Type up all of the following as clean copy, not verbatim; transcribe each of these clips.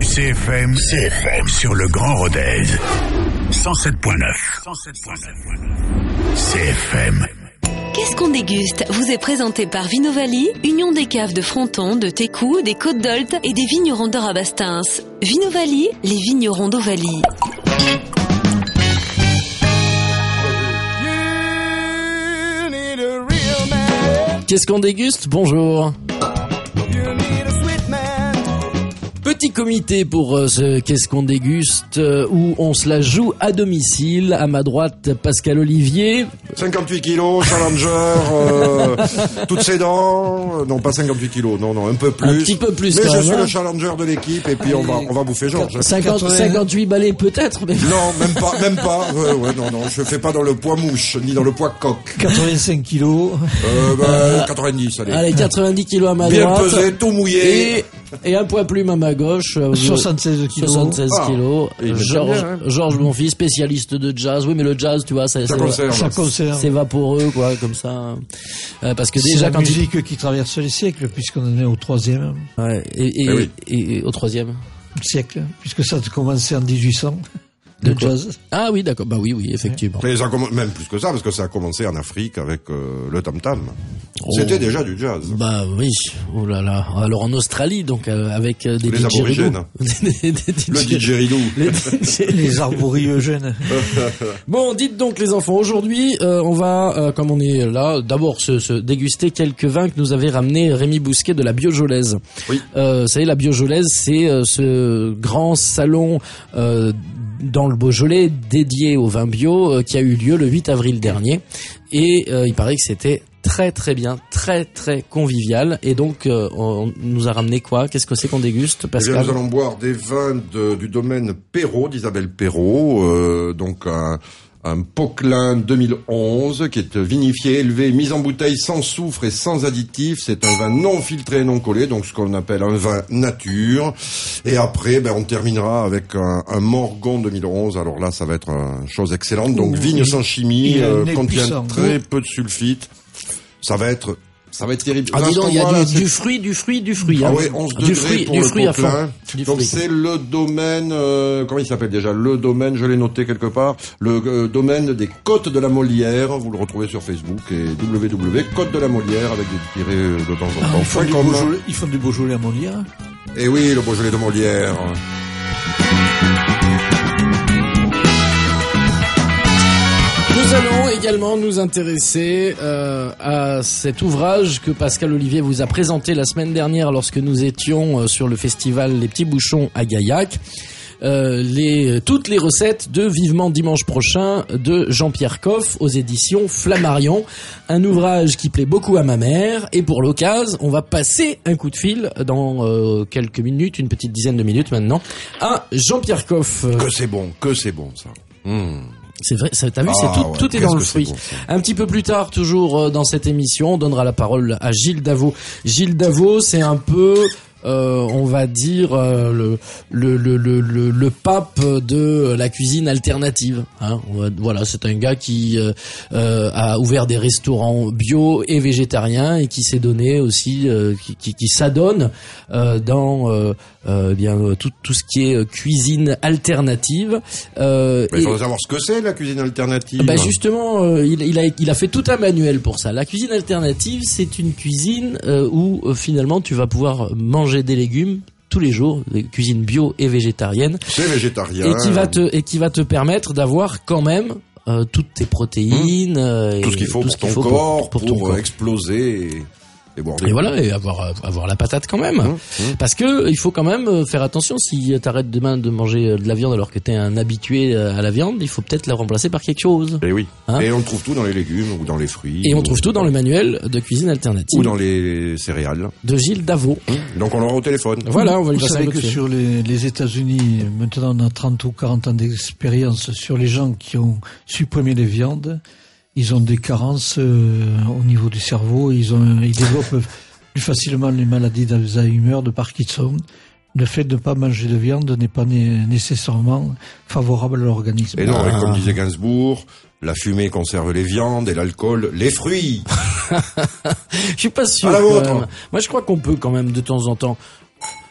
CFM sur le Grand Rodez. 107.9. CFM. Qu'est-ce qu'on déguste vous est présenté par Vinovali, union des caves de Fronton, de Técou, des Côtes d'Olt et des vignerons de Rabastens. Vinovali, les vignerons d'Ovalie. Qu'est-ce qu'on déguste ? Bonjour. Petit comité pour ce Qu'est-ce qu'on déguste où on se la joue à domicile. À ma droite, Pascal Olivier. 58 kilos, challenger, toutes ses dents. Non, pas 58 kilos, non, un peu plus. Un petit peu plus. Mais quand je même, suis le challenger de l'équipe et puis on va bouffer Georges. 58 balais peut-être. Mais... Non, même pas. Non, je fais pas dans le poids mouche ni dans le poids coq. 85 kilos. 90, allez. Allez, 90 kilos à ma bien droite. Bien pesé, tout mouillé. Et un poids plume à ma gauche. 76 kilos. 76 kilos. Bien, Georges Bonfils, spécialiste de jazz. Oui, mais le jazz, tu vois, ça conserve. C'est vaporeux, quoi, comme ça. Parce que déjà, c'est la musique qui traverse les siècles, puisqu'on en est au 3e. Ouais, et au 3e siècle, puisque ça a commencé en 1800. De jazz. Ah oui, d'accord. Bah oui, effectivement. Mais même plus que ça, parce que ça a commencé en Afrique avec le tam-tam. C'était déjà du jazz. Bah oui. Oh là là. Alors en Australie, donc avec des les aborigènes. Le didgeridoo. Les arborigènes. Bon, dites donc les enfants, aujourd'hui, on va, comme on est là, d'abord se déguster quelques vins que nous avait ramené Rémi Bousquet de la Biojolaise. Oui. Vous savez, la Biojolaise, c'est ce grand salon dans le Beaujolais dédié au vin bio qui a eu lieu le 8 avril dernier et il paraît que c'était très très bien, très très convivial et donc on nous a ramené quoi ? Qu'est-ce que c'est qu'on déguste, Pascal ? Nous allons boire des vins du domaine Perrault, d'Isabelle Perrault, donc un Poquelin 2011 qui est vinifié, élevé, mis en bouteille sans soufre et sans additifs. C'est un vin non filtré et non collé, donc ce qu'on appelle un vin nature. Et après, on terminera avec un Morgon 2011. Alors là, ça va être une chose excellente. Donc vigne sans chimie, contient très peu de sulfite. Ça va être terrible. Ah, dis donc, il y a du fruit. Ah oui, 11 degrés pour le Poquelin. Donc c'est le domaine, comment il s'appelle déjà ? Le domaine, je l'ai noté quelque part, le domaine des Côtes de la Molière. Vous le retrouvez sur Facebook et www.Côtes de la Molière avec des tirés de temps en temps. Ils font du Beaujolais à Molière. Eh oui, le Beaujolais de Molière. Nous allons également nous intéresser à cet ouvrage que Pascal Olivier vous a présenté la semaine dernière lorsque nous étions sur le festival Les Petits Bouchons à Gaillac. Toutes les recettes de Vivement Dimanche Prochain de Jean-Pierre Coff aux éditions Flammarion. Un ouvrage qui plaît beaucoup à ma mère et pour l'occasion, on va passer un coup de fil dans quelques minutes, une petite dizaine de minutes maintenant, à Jean-Pierre Coff. Que c'est bon ça. C'est vrai, t'as vu, tout est dans le fruit. Bon, un petit peu plus tard, toujours dans cette émission, on donnera la parole à Gilles Davot. Gilles Davot, c'est un peu, on va dire, le pape de la cuisine alternative. Hein. Voilà, c'est un gars qui a ouvert des restaurants bio et végétariens et qui s'est donné aussi, qui s'adonne dans tout ce qui est cuisine alternative. Il faudrait savoir ce que c'est la cuisine alternative. Justement, il a fait tout un manuel pour ça. La cuisine alternative, c'est une cuisine où finalement tu vas pouvoir manger des légumes tous les jours, des cuisines bio et végétariennes. C'est végétarien. Et qui va te permettre d'avoir quand même toutes tes protéines, tout ce qu'il faut pour ton corps pour exploser. Et voilà, et avoir la patate quand même. Parce que il faut quand même faire attention, si t'arrêtes demain de manger de la viande alors que t'es un habitué à la viande, il faut peut-être la remplacer par quelque chose. Et oui. Hein? Et on trouve tout dans les légumes ou dans les fruits. Et on trouve tout dans le manuel de cuisine alternative. Ou dans les céréales. De Gilles Davot. Donc on l'aura au téléphone. Voilà, on va lui passer un coup de fil. Vous savez que sur les États-Unis, maintenant on a 30 ou 40 ans d'expérience sur les gens qui ont supprimé les viandes. Ils ont des carences au niveau du cerveau, ils développent plus facilement les maladies d'Alzheimer, de Parkinson. Le fait de ne pas manger de viande n'est pas nécessairement favorable à l'organisme. Et non, comme disait Gainsbourg, la fumée conserve les viandes et l'alcool les fruits. Je suis pas sûr. À la vôtre. Moi, je crois qu'on peut quand même de temps en temps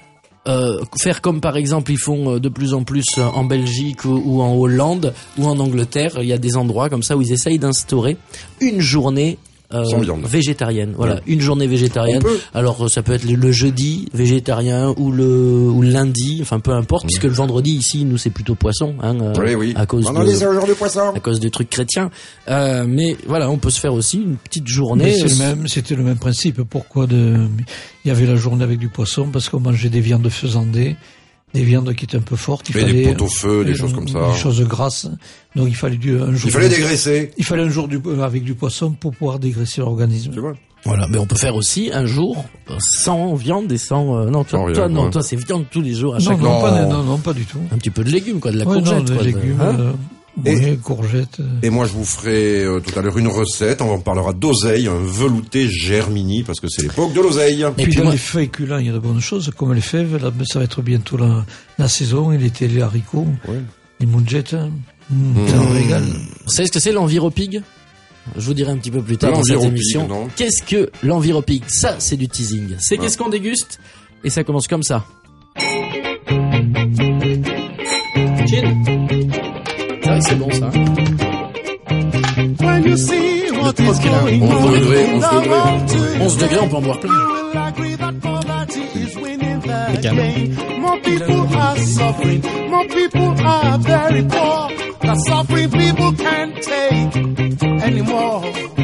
faire comme par exemple ils font de plus en plus en Belgique ou en Hollande ou en Angleterre. Il y a des endroits comme ça où ils essayent d'instaurer une journée sans viande. Végétarienne. Voilà, Ouais. une journée végétarienne. Alors ça peut être le jeudi végétarien ou le lundi, enfin peu importe, puisque le vendredi ici nous c'est plutôt poisson, Oui. à cause Pendant les jours de poisson. à cause des trucs chrétiens. Mais voilà, on peut se faire aussi une petite journée. Mais c'était le même principe. Pourquoi il y avait la journée avec du poisson? Parce qu'on mangeait des viandes faisandées, des viandes qui étaient un peu fortes. Des pot-au-feu, des choses comme ça. Des choses grasses. Donc il fallait un jour. Il fallait dégraisser. Il fallait un jour avec du poisson pour pouvoir dégraisser l'organisme. Tu vois. Voilà, mais on peut faire aussi un jour sans viande et sans non Sans rien, ouais. toi c'est viande tous les jours à Non, chaque non, pas du tout. un petit peu de légumes quoi, de la Ouais, courgette non, quoi, des légumes, courgettes. Et moi, je vous ferai tout à l'heure une recette. On en parlera d'oseille, un velouté germini, parce que c'est l'époque de l'oseille. Et puis dans les féculents, il y a de bonnes choses, comme les fèves. Là, ça va être bientôt la saison. Il était les haricots, les moudjettes. Ça en régale. Vous savez ce que c'est l'enviropig? Je vous dirai un petit peu plus tard dans cette émission. Non. Qu'est-ce que l'enviropig? Ça, c'est du teasing. C'est qu'est-ce qu'on déguste? Et ça commence comme ça. Chin. C'est vrai que c'est bon ça. When you see what is 11 going on degrés, in 11 the degrés. world, 11 degrés, on peut en boire plein. you will agree that poverty is winning the game. More people are suffering, more people are very poor. The suffering people can't take anymore.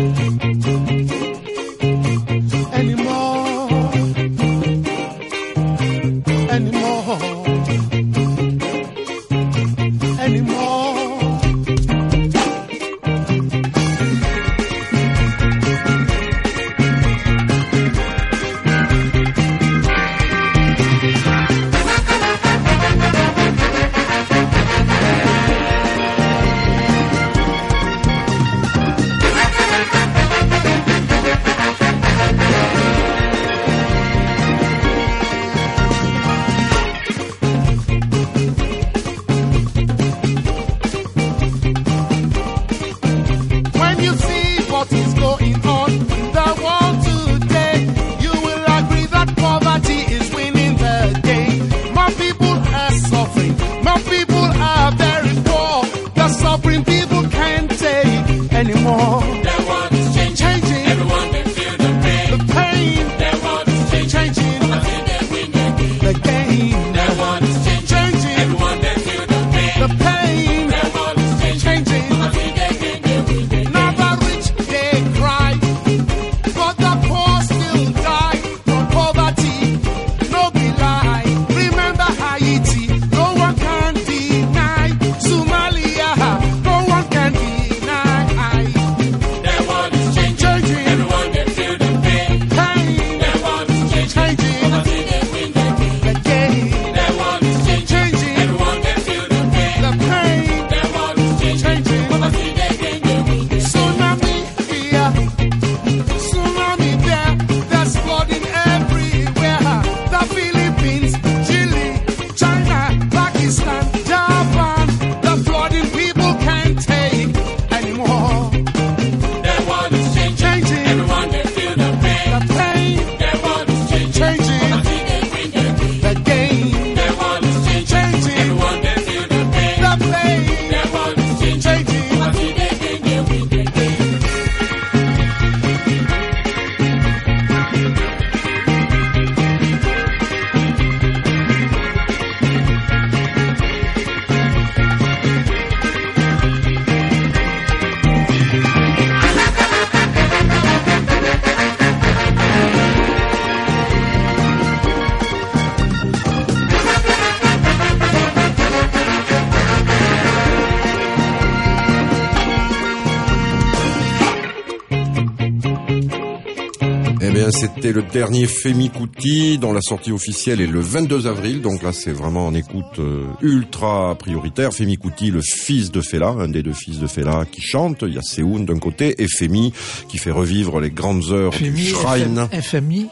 C'était le dernier Femi Kuti dont la sortie officielle est le 22 avril. Donc là, c'est vraiment en écoute ultra prioritaire. Femi Kuti, le fils de Fela, un des deux fils de Fela qui chante. Il y a Seoun d'un côté et Femi qui fait revivre les grandes heures du Shrine. FMI.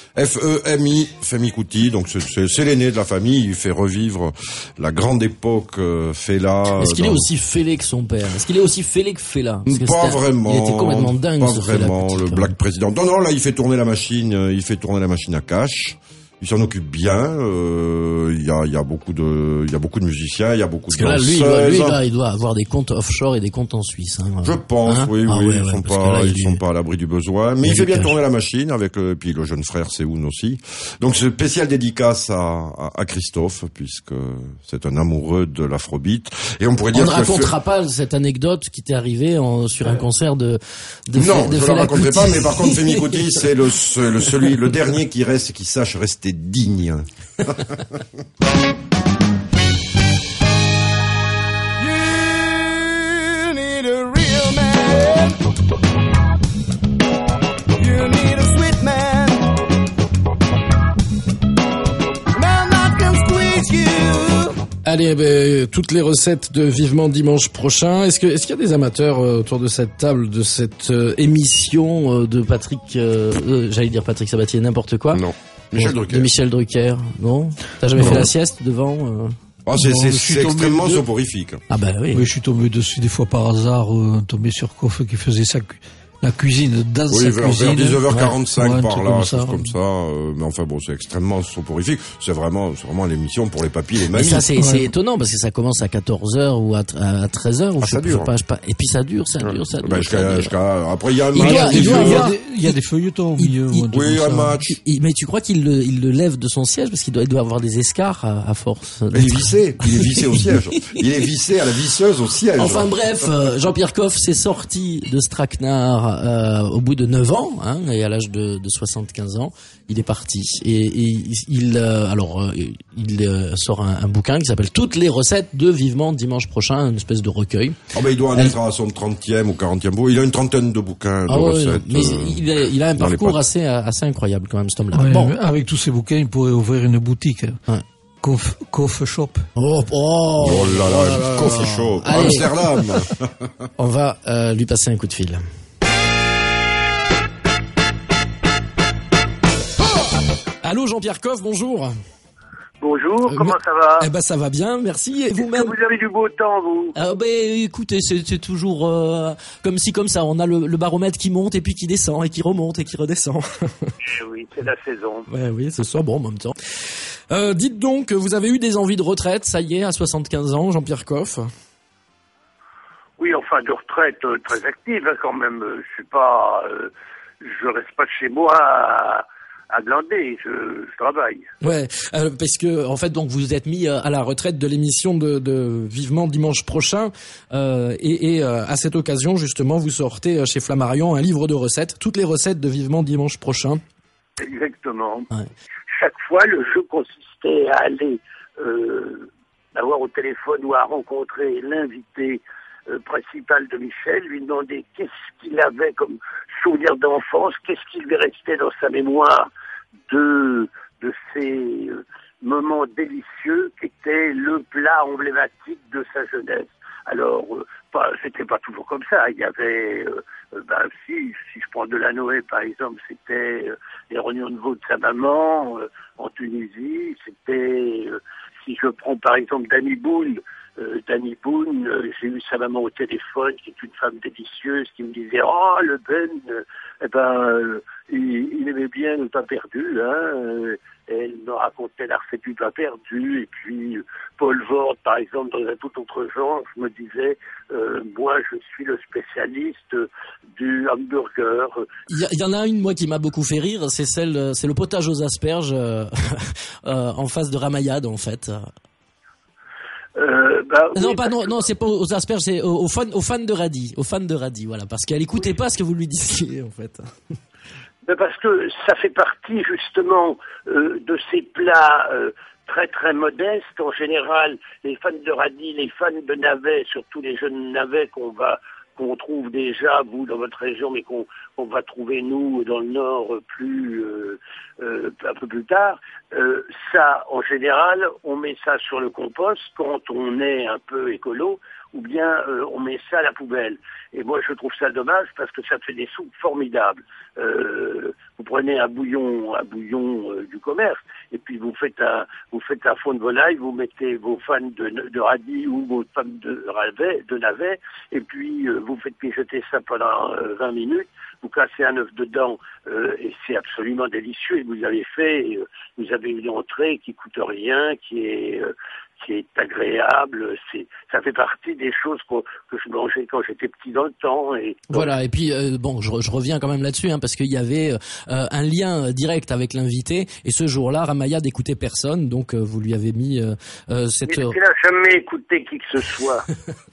F-E-M-I, Femi Kuti, donc c'est l'aîné de la famille, il fait revivre la grande époque Fela. Est-ce qu'il est aussi fêlé que son père? Est-ce qu'il est aussi fêlé que Fela? Pas vraiment. Il était complètement dingue. Pas ce vraiment, Fela, le Black President. Non, là, il fait tourner la machine à cash. il s'en occupe bien. Il y a beaucoup de musiciens, il y a beaucoup Parce de que là, danseuses. il doit avoir des comptes offshore et des comptes en Suisse. Hein. Je pense, oui, ils sont pas à l'abri du besoin. Mais il fait bien tourner la machine avec puis le jeune frère Séoun aussi. Donc ce spécial dédicace à Christophe, puisque c'est un amoureux de l'afrobeat. Et on pourrait dire on ne racontera pas cette anecdote qui t'est arrivée sur un concert de non, je ne la raconterai Kuti. pas, mais par contre Femi Kuti, c'est le dernier qui reste et qui sache rester digne. You need a real man. You need a sweet man. Man that can squeeze you. Allez, toutes les recettes de Vivement Dimanche Prochain. Est-ce qu'il y a des amateurs autour de cette table, de cette émission de Patrick, j'allais dire Patrick Sabatier, n'importe quoi. Non. Michel Drucker. De Michel Drucker, non? T'as jamais fait la sieste devant c'est extrêmement soporifique. Ah bah oui. Oui, je suis tombé dessus des fois par hasard, tombé sur Koff qui faisait la cuisine dans sa cuisine. Vers 19h45 par là, chose comme ça. Mais enfin bon, c'est extrêmement soporifique. C'est vraiment l'émission pour les papis, les Mais mamies. ça c'est étonnant parce que ça commence à 14h ou à 13h ou ça dure. pas. Et puis ça dure. Après il y a un match. Il y a des feuilletons au milieu. Oui, un match. Mais tu crois qu'il le lève de son siège parce qu'il doit avoir des escarres à force. Il est vissé au siège. Il est vissé à la visseuse au siège. Enfin bref, Jean-Pierre Coff s'est sorti de Stracknard au bout de 9 ans, hein, et à l'âge de 75 ans, il est parti. Et il sort un bouquin qui s'appelle Toutes les recettes de Vivement Dimanche Prochain, une espèce de recueil. Il doit en être à son 30e ou 40e bout. Il a une trentaine de bouquins de recettes. Mais il a un parcours assez incroyable quand même, cet homme-là. Ouais, bon. Avec tous ces bouquins, il pourrait ouvrir une boutique. Ouais. Coffee shop. Oh là là, coffee shop. Allez. Amsterdam. On va lui passer un coup de fil. Allô Jean-Pierre Coff, bonjour. Bonjour, comment ça va? Eh ben ça va bien, merci. Et Est-ce vous-même? que vous avez du beau temps, vous? Écoutez, c'est toujours comme ci comme ça. On a le baromètre qui monte et puis qui descend et qui remonte et qui redescend. Oui, c'est la saison. Ouais, oui, ce soir, bon, en même temps. Dites donc, vous avez eu des envies de retraite, ça y est, à 75 ans, Jean-Pierre Coff? Oui, enfin, de retraite très active, hein, quand même. Je suis pas, je reste pas chez moi à glander, je travaille. Ouais, parce que en fait donc vous êtes mis à la retraite de l'émission de Vivement Dimanche Prochain et à cette occasion justement vous sortez chez Flammarion un livre de recettes, toutes les recettes de Vivement Dimanche Prochain. Exactement. Ouais. Chaque fois, le jeu consistait à aller avoir au téléphone ou à rencontrer l'invité principal de Michel, lui demander qu'est-ce qu'il avait comme souvenir d'enfance, qu'est-ce qui lui restait dans sa mémoire de ces moments délicieux qui étaient le plat emblématique de sa jeunesse. Alors, c'était pas toujours comme ça. Il y avait, si je prends Delanoë par exemple, c'était les rognons de veau de sa maman en Tunisie. C'était, si je prends par exemple Danny Boone, j'ai eu sa maman au téléphone, qui est une femme délicieuse, qui me disait le Ben, il aimait bien le pain perdu, hein. Elle me racontait la recette du pain perdu, et puis Paul Vord, par exemple, dans un tout autre genre, je me disais, moi, je suis le spécialiste du hamburger. Il y en a une moi qui m'a beaucoup fait rire, c'est le potage aux asperges en face de Ramayad en fait. Non, c'est pas aux asperges, c'est aux fans de radis, voilà, parce qu'elle écoutait pas ce que vous lui disiez, en fait. Parce que ça fait partie, justement, de ces plats très, très modestes. En général, les fans de radis, les fans de navets, surtout les jeunes navets qu'on trouve déjà, vous, dans votre région, mais qu'on va trouver, nous, dans le Nord, un peu plus tard. Ça, en général, on met ça sur le compost quand on est un peu écolo, ou bien on met ça à la poubelle. Et moi, je trouve ça dommage parce que ça fait des soupes formidables. Vous prenez un bouillon du commerce, et puis vous faites un fond de volaille, vous mettez vos fans de radis ou vos fans de navets, et puis vous faites mijoter ça pendant 20 minutes. vous cassez un œuf dedans, et c'est absolument délicieux. Et vous avez une entrée qui coûte rien, qui est agréable. Ça fait partie des choses que je mangeais quand j'étais petit dans le temps. Et voilà. Et puis je reviens quand même là-dessus, parce qu'il y avait un lien direct avec l'invité. Et ce jour-là, Ramayad n'écoutait personne, donc vous lui avez mis cette. Mais il n'a jamais écouté qui que ce soit.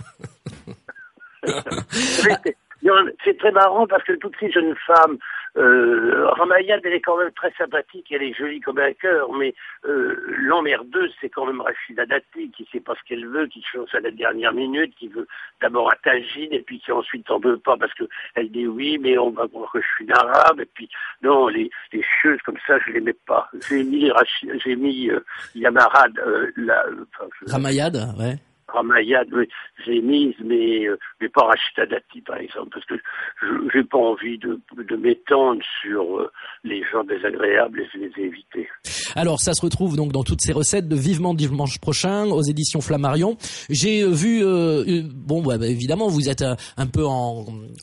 C'est très marrant parce que toutes ces jeunes femmes, Ramayad, elle est quand même très sympathique, elle est jolie comme un cœur, mais l'emmerdeuse, c'est quand même Rachida Dati, qui sait pas ce qu'elle veut, qui change à la dernière minute, qui veut d'abord un tagine, et puis qui ensuite en veut pas parce que elle dit oui, mais on va croire que je suis arabe, et puis non, les chieuses comme ça, je les mets pas. J'ai mis Yamarad, Ramayad, ouais. Ramayad, oui, j'ai mise, mais pas Rachida Dati, par exemple, parce que j'ai pas envie de m'étendre sur les gens désagréables et je les ai évités. Alors, ça se retrouve donc dans toutes ces recettes de Vivement dimanche prochain aux éditions Flammarion. J'ai vu, évidemment, vous êtes un peu en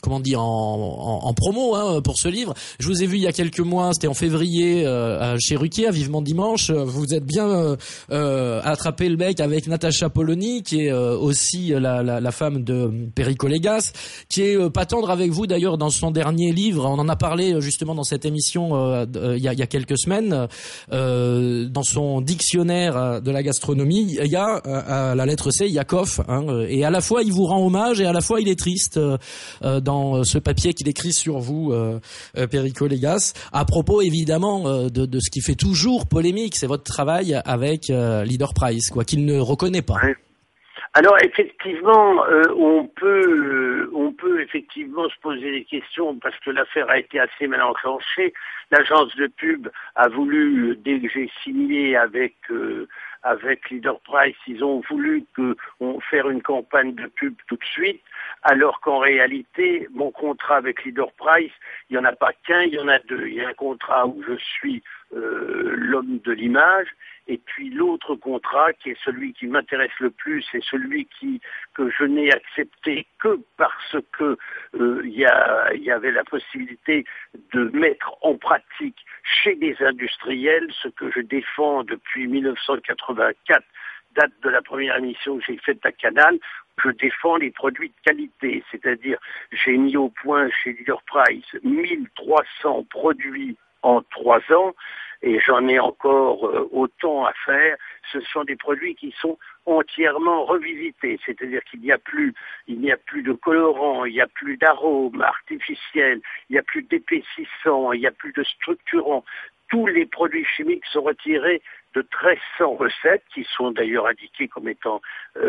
promo, pour ce livre. Je vous ai vu il y a quelques mois, c'était en février, chez Ruquier, à Vivement dimanche. Vous êtes bien attrapé le bec avec Natacha Polony, qui est aussi la femme de Perico Légas, qui est pas tendre avec vous d'ailleurs dans son dernier livre. On en a parlé justement dans cette émission il y a quelques semaines. Dans son dictionnaire de la gastronomie, il y a à la lettre C, Yakov, et à la fois il vous rend hommage et à la fois il est triste dans ce papier qu'il écrit sur vous, Perico Légas, à propos évidemment de ce qui fait toujours polémique, c'est votre travail avec Leader Price, qu'il ne reconnaît pas. Ouais. Alors effectivement, on peut effectivement se poser des questions parce que l'affaire a été assez mal enclenchée. L'agence de pub a voulu, dès que j'ai signé avec Leader Price, ils ont voulu faire une campagne de pub tout de suite, alors qu'en réalité, mon contrat avec Leader Price, il n'y en a pas qu'un, il y en a deux. Il y a un contrat où je suis l'homme de l'image, et puis l'autre contrat qui est celui qui m'intéresse le plus, c'est celui que je n'ai accepté que parce que il y avait la possibilité de mettre en pratique chez des industriels ce que je défends depuis 1984, date de la première émission que j'ai faite à Canal. Je défends les produits de qualité, c'est-à-dire j'ai mis au point chez Leader Price 1300 produits en 3 ans, et j'en ai encore autant à faire. Ce sont des produits qui sont entièrement revisités, c'est-à-dire qu'il n'y a plus de colorants, il n'y a plus d'arômes artificiels, il n'y a plus d'épaississants, il n'y a plus de structurants. Tous les produits chimiques sont retirés de 1300 recettes, qui sont d'ailleurs indiquées comme étant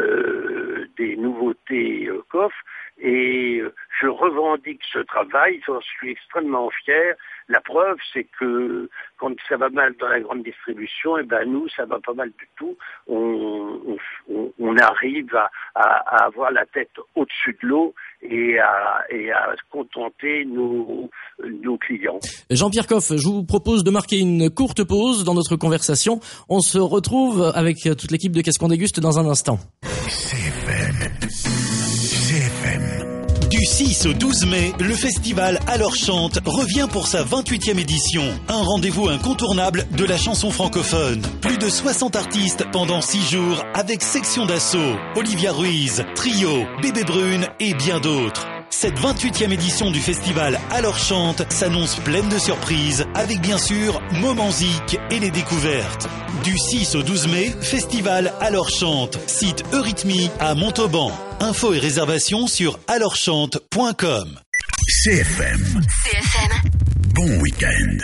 des nouveautés COF, et je revendique ce travail, j'en suis extrêmement fier. La preuve, c'est que quand ça va mal dans la grande distribution, nous, ça va pas mal du tout. On arrive à avoir la tête au-dessus de l'eau et à contenter nos clients. Jean-Pierre Coff, je vous propose de marquer une courte pause dans notre conversation. On se retrouve avec toute l'équipe de Qu'est-ce qu'on déguste dans un instant. CFM. Du 6 au 12 mai, le festival Alors Chante revient pour sa 28e édition. Un rendez-vous incontournable de la chanson francophone. Plus de 60 artistes pendant 6 jours avec section d'assaut, Olivia Ruiz, Trio, Bébé Brune et bien d'autres. Cette 28e édition du festival Alors Chante s'annonce pleine de surprises avec bien sûr Moments Zik et les découvertes. Du 6 au 12 mai, festival Alors Chante, site Eurythmie à Montauban. Infos et réservations sur alorchante.com. CFM. Bon week-end.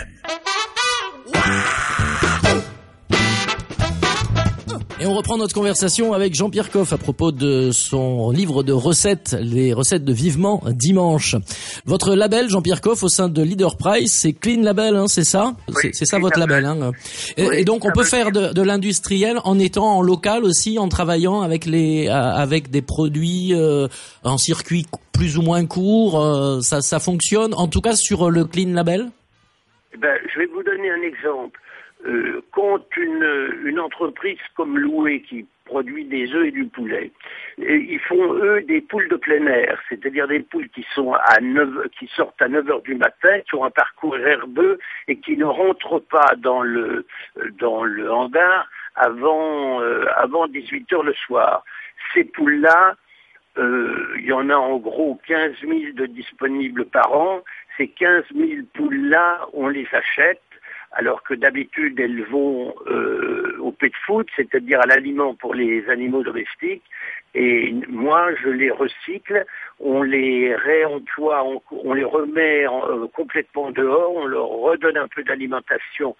Et on reprend notre conversation avec Jean-Pierre Coff à propos de son livre de recettes, les recettes de Vivement dimanche. Votre label, Jean-Pierre Coff, au sein de Leader Price, c'est Clean Label, c'est ça? Oui, c'est ça votre label, et donc on peut faire de l'industriel en étant en local aussi, en travaillant avec des produits en circuit plus ou moins court, ça fonctionne, en tout cas sur le Clean Label? Je vais vous donner un exemple. quand une entreprise comme Loué qui produit des œufs et du poulet, et ils font eux des poules de plein air, c'est-à-dire des poules qui sortent à 9h du matin, qui ont un parcours herbeux et qui ne rentrent pas dans le hangar avant 18h le soir. Ces poules-là, il y en a en gros 15 000 de disponibles par an. Ces 15 000 poules-là, on les achète, alors que d'habitude elles vont au pet food, c'est-à-dire à l'aliment pour les animaux domestiques. Et moi, je les recycle, on les réemploie, on les remet complètement dehors, on leur redonne un peu d'alimentation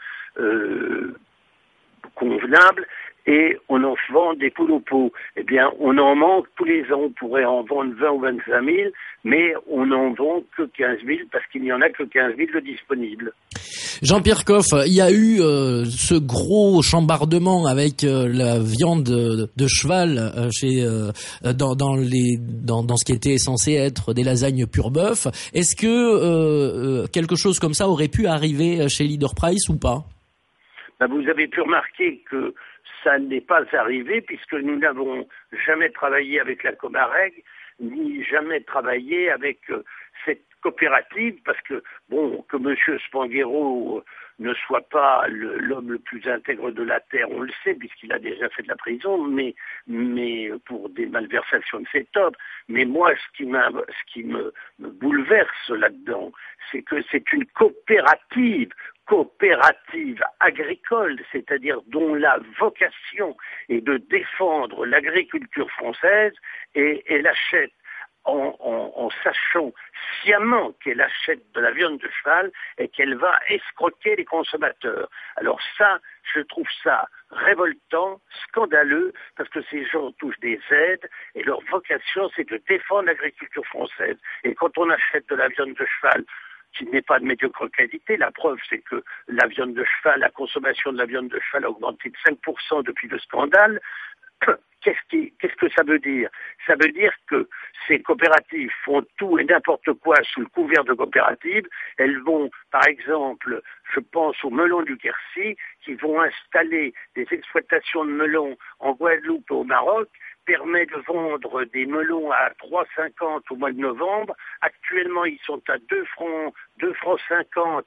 convenable, et on en vend des poules au pot. Eh bien, on en manque tous les ans. On pourrait en vendre 20 ou 25 000, mais on n'en vend que 15 000 parce qu'il n'y en a que 15 000 de disponibles. Jean-Pierre Coff, il y a eu ce gros chambardement avec la viande de cheval dans ce qui était censé être des lasagnes pur bœuf. Est-ce que quelque chose comme ça aurait pu arriver chez Leader Price ou pas? Vous avez pu remarquer que ça n'est pas arrivé puisque nous n'avons jamais travaillé avec la Comareg, ni jamais travaillé avec cette coopérative, parce que, que M. Spanghero ne soit pas l'homme le plus intègre de la Terre, on le sait, puisqu'il a déjà fait de la prison, mais pour des malversations de cet homme. Mais moi, ce qui me bouleverse là-dedans, c'est que c'est une coopérative agricole, c'est-à-dire dont la vocation est de défendre l'agriculture française, et elle achète en sachant sciemment qu'elle achète de la viande de cheval et qu'elle va escroquer les consommateurs. Alors ça, je trouve ça révoltant, scandaleux, parce que ces gens touchent des aides et leur vocation, c'est de défendre l'agriculture française. Et quand on achète de la viande de cheval qui n'est pas de médiocre qualité, la preuve, c'est que la viande de cheval, la consommation de la viande de cheval a augmenté de 5% depuis le scandale. Qu'est-ce que ça veut dire? Ça veut dire que ces coopératives font tout et n'importe quoi sous le couvert de coopératives. Elles vont, par exemple, je pense aux melons du Quercy, qui vont installer des exploitations de melons en Guadeloupe et au Maroc, permet de vendre des melons à 3,50 au mois de novembre. Actuellement, ils sont à 2 francs 50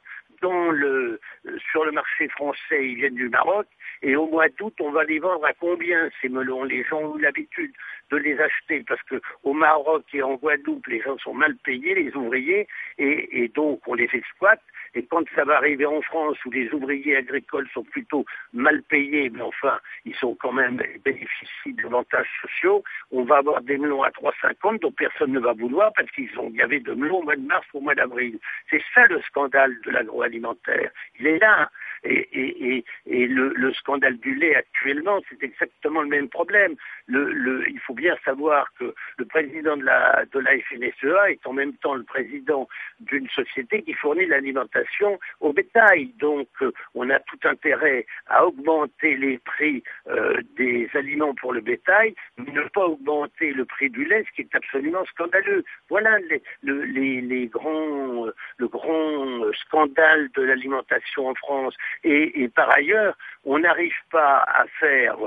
sur le marché français, ils viennent du Maroc. Et au mois d'août, on va les vendre à combien, ces melons? Les gens ont l'habitude de les acheter parce que au Maroc et en Guadeloupe, les gens sont mal payés, les ouvriers, et donc on les exploite. Et quand ça va arriver en France, où les ouvriers agricoles sont plutôt mal payés, mais enfin, ils sont quand même bénéficient d'avantages sociaux, on va avoir des melons à 3,50 dont personne ne va vouloir parce qu'il y avait de melons au mois de mars au mois d'avril. C'est ça le scandale de l'agroalimentaire. Il est là. Et le scandale du lait actuellement, c'est exactement le même problème. Il faut bien savoir que le président de la FNSEA est en même temps le président d'une société qui fournit l'alimentation au bétail. Donc, on a tout intérêt à augmenter les prix des aliments pour le bétail, mais ne pas augmenter le prix du lait, ce qui est absolument scandaleux. Voilà le grand scandale de l'alimentation en France. Et par ailleurs, on n'arrive pas à faire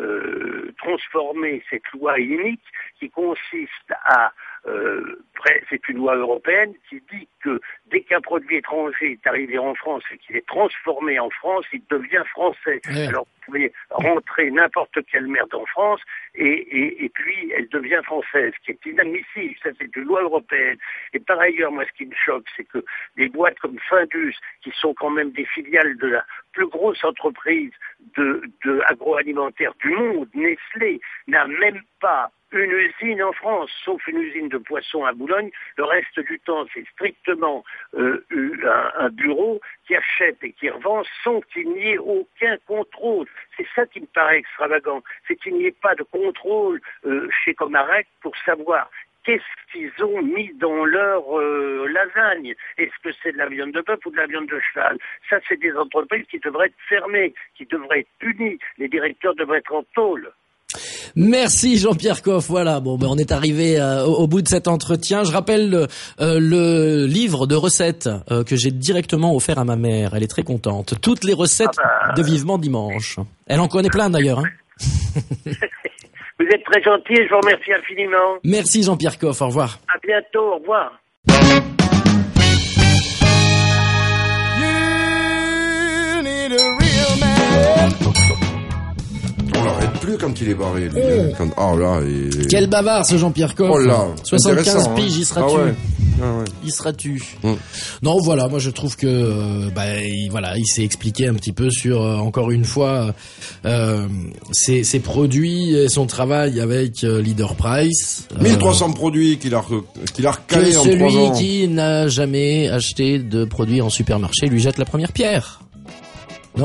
transformer cette loi unique qui consiste à c'est une loi européenne qui dit que dès qu'un produit étranger est arrivé en France et qu'il est transformé en France, il devient français. Oui. Alors vous pouvez rentrer n'importe quelle merde en France et puis elle devient française, ce qui est inadmissible. Ça, c'est une loi européenne. Et par ailleurs, moi, ce qui me choque, c'est que des boîtes comme Findus, qui sont quand même des filiales de la plus grosse entreprise de agroalimentaire du monde, Nestlé, n'a même pas une usine en France, sauf une usine de poissons à Boulogne. Le reste du temps, c'est strictement un bureau qui achète et qui revend sans qu'il n'y ait aucun contrôle. C'est ça qui me paraît extravagant, c'est qu'il n'y ait pas de contrôle chez Comarec pour savoir qu'est-ce qu'ils ont mis dans leur lasagne. Est-ce que c'est de la viande de bœuf ou de la viande de cheval? Ça, c'est des entreprises qui devraient être fermées, qui devraient être punies. Les directeurs devraient être en tôle. Merci Jean-Pierre Coff. Voilà, bon, ben on est arrivé au bout de cet entretien. Je rappelle le livre de recettes que j'ai directement offert à ma mère. Elle est très contente. Toutes les recettes de Vivement Dimanche. Elle en connaît plein d'ailleurs. Hein. Vous êtes très gentil et je vous remercie infiniment. Merci Jean-Pierre Coff. Au revoir. À bientôt. Au revoir. You need a real man. On l'arrête plus quand il est barré. Lui. Oh là, Quel bavard ce Jean-Pierre Coff. Oh là, 75 piges, y seras-tu. Ah ouais. Ah ouais. Y seras-tu. Non, voilà, moi je trouve que il s'est expliqué un petit peu sur encore une fois ses produits et son travail avec Leader Price. 1300 produits qu'il a recalé en 3 ans. Celui qui n'a jamais acheté de produits en supermarché lui jette la première pierre. Non ?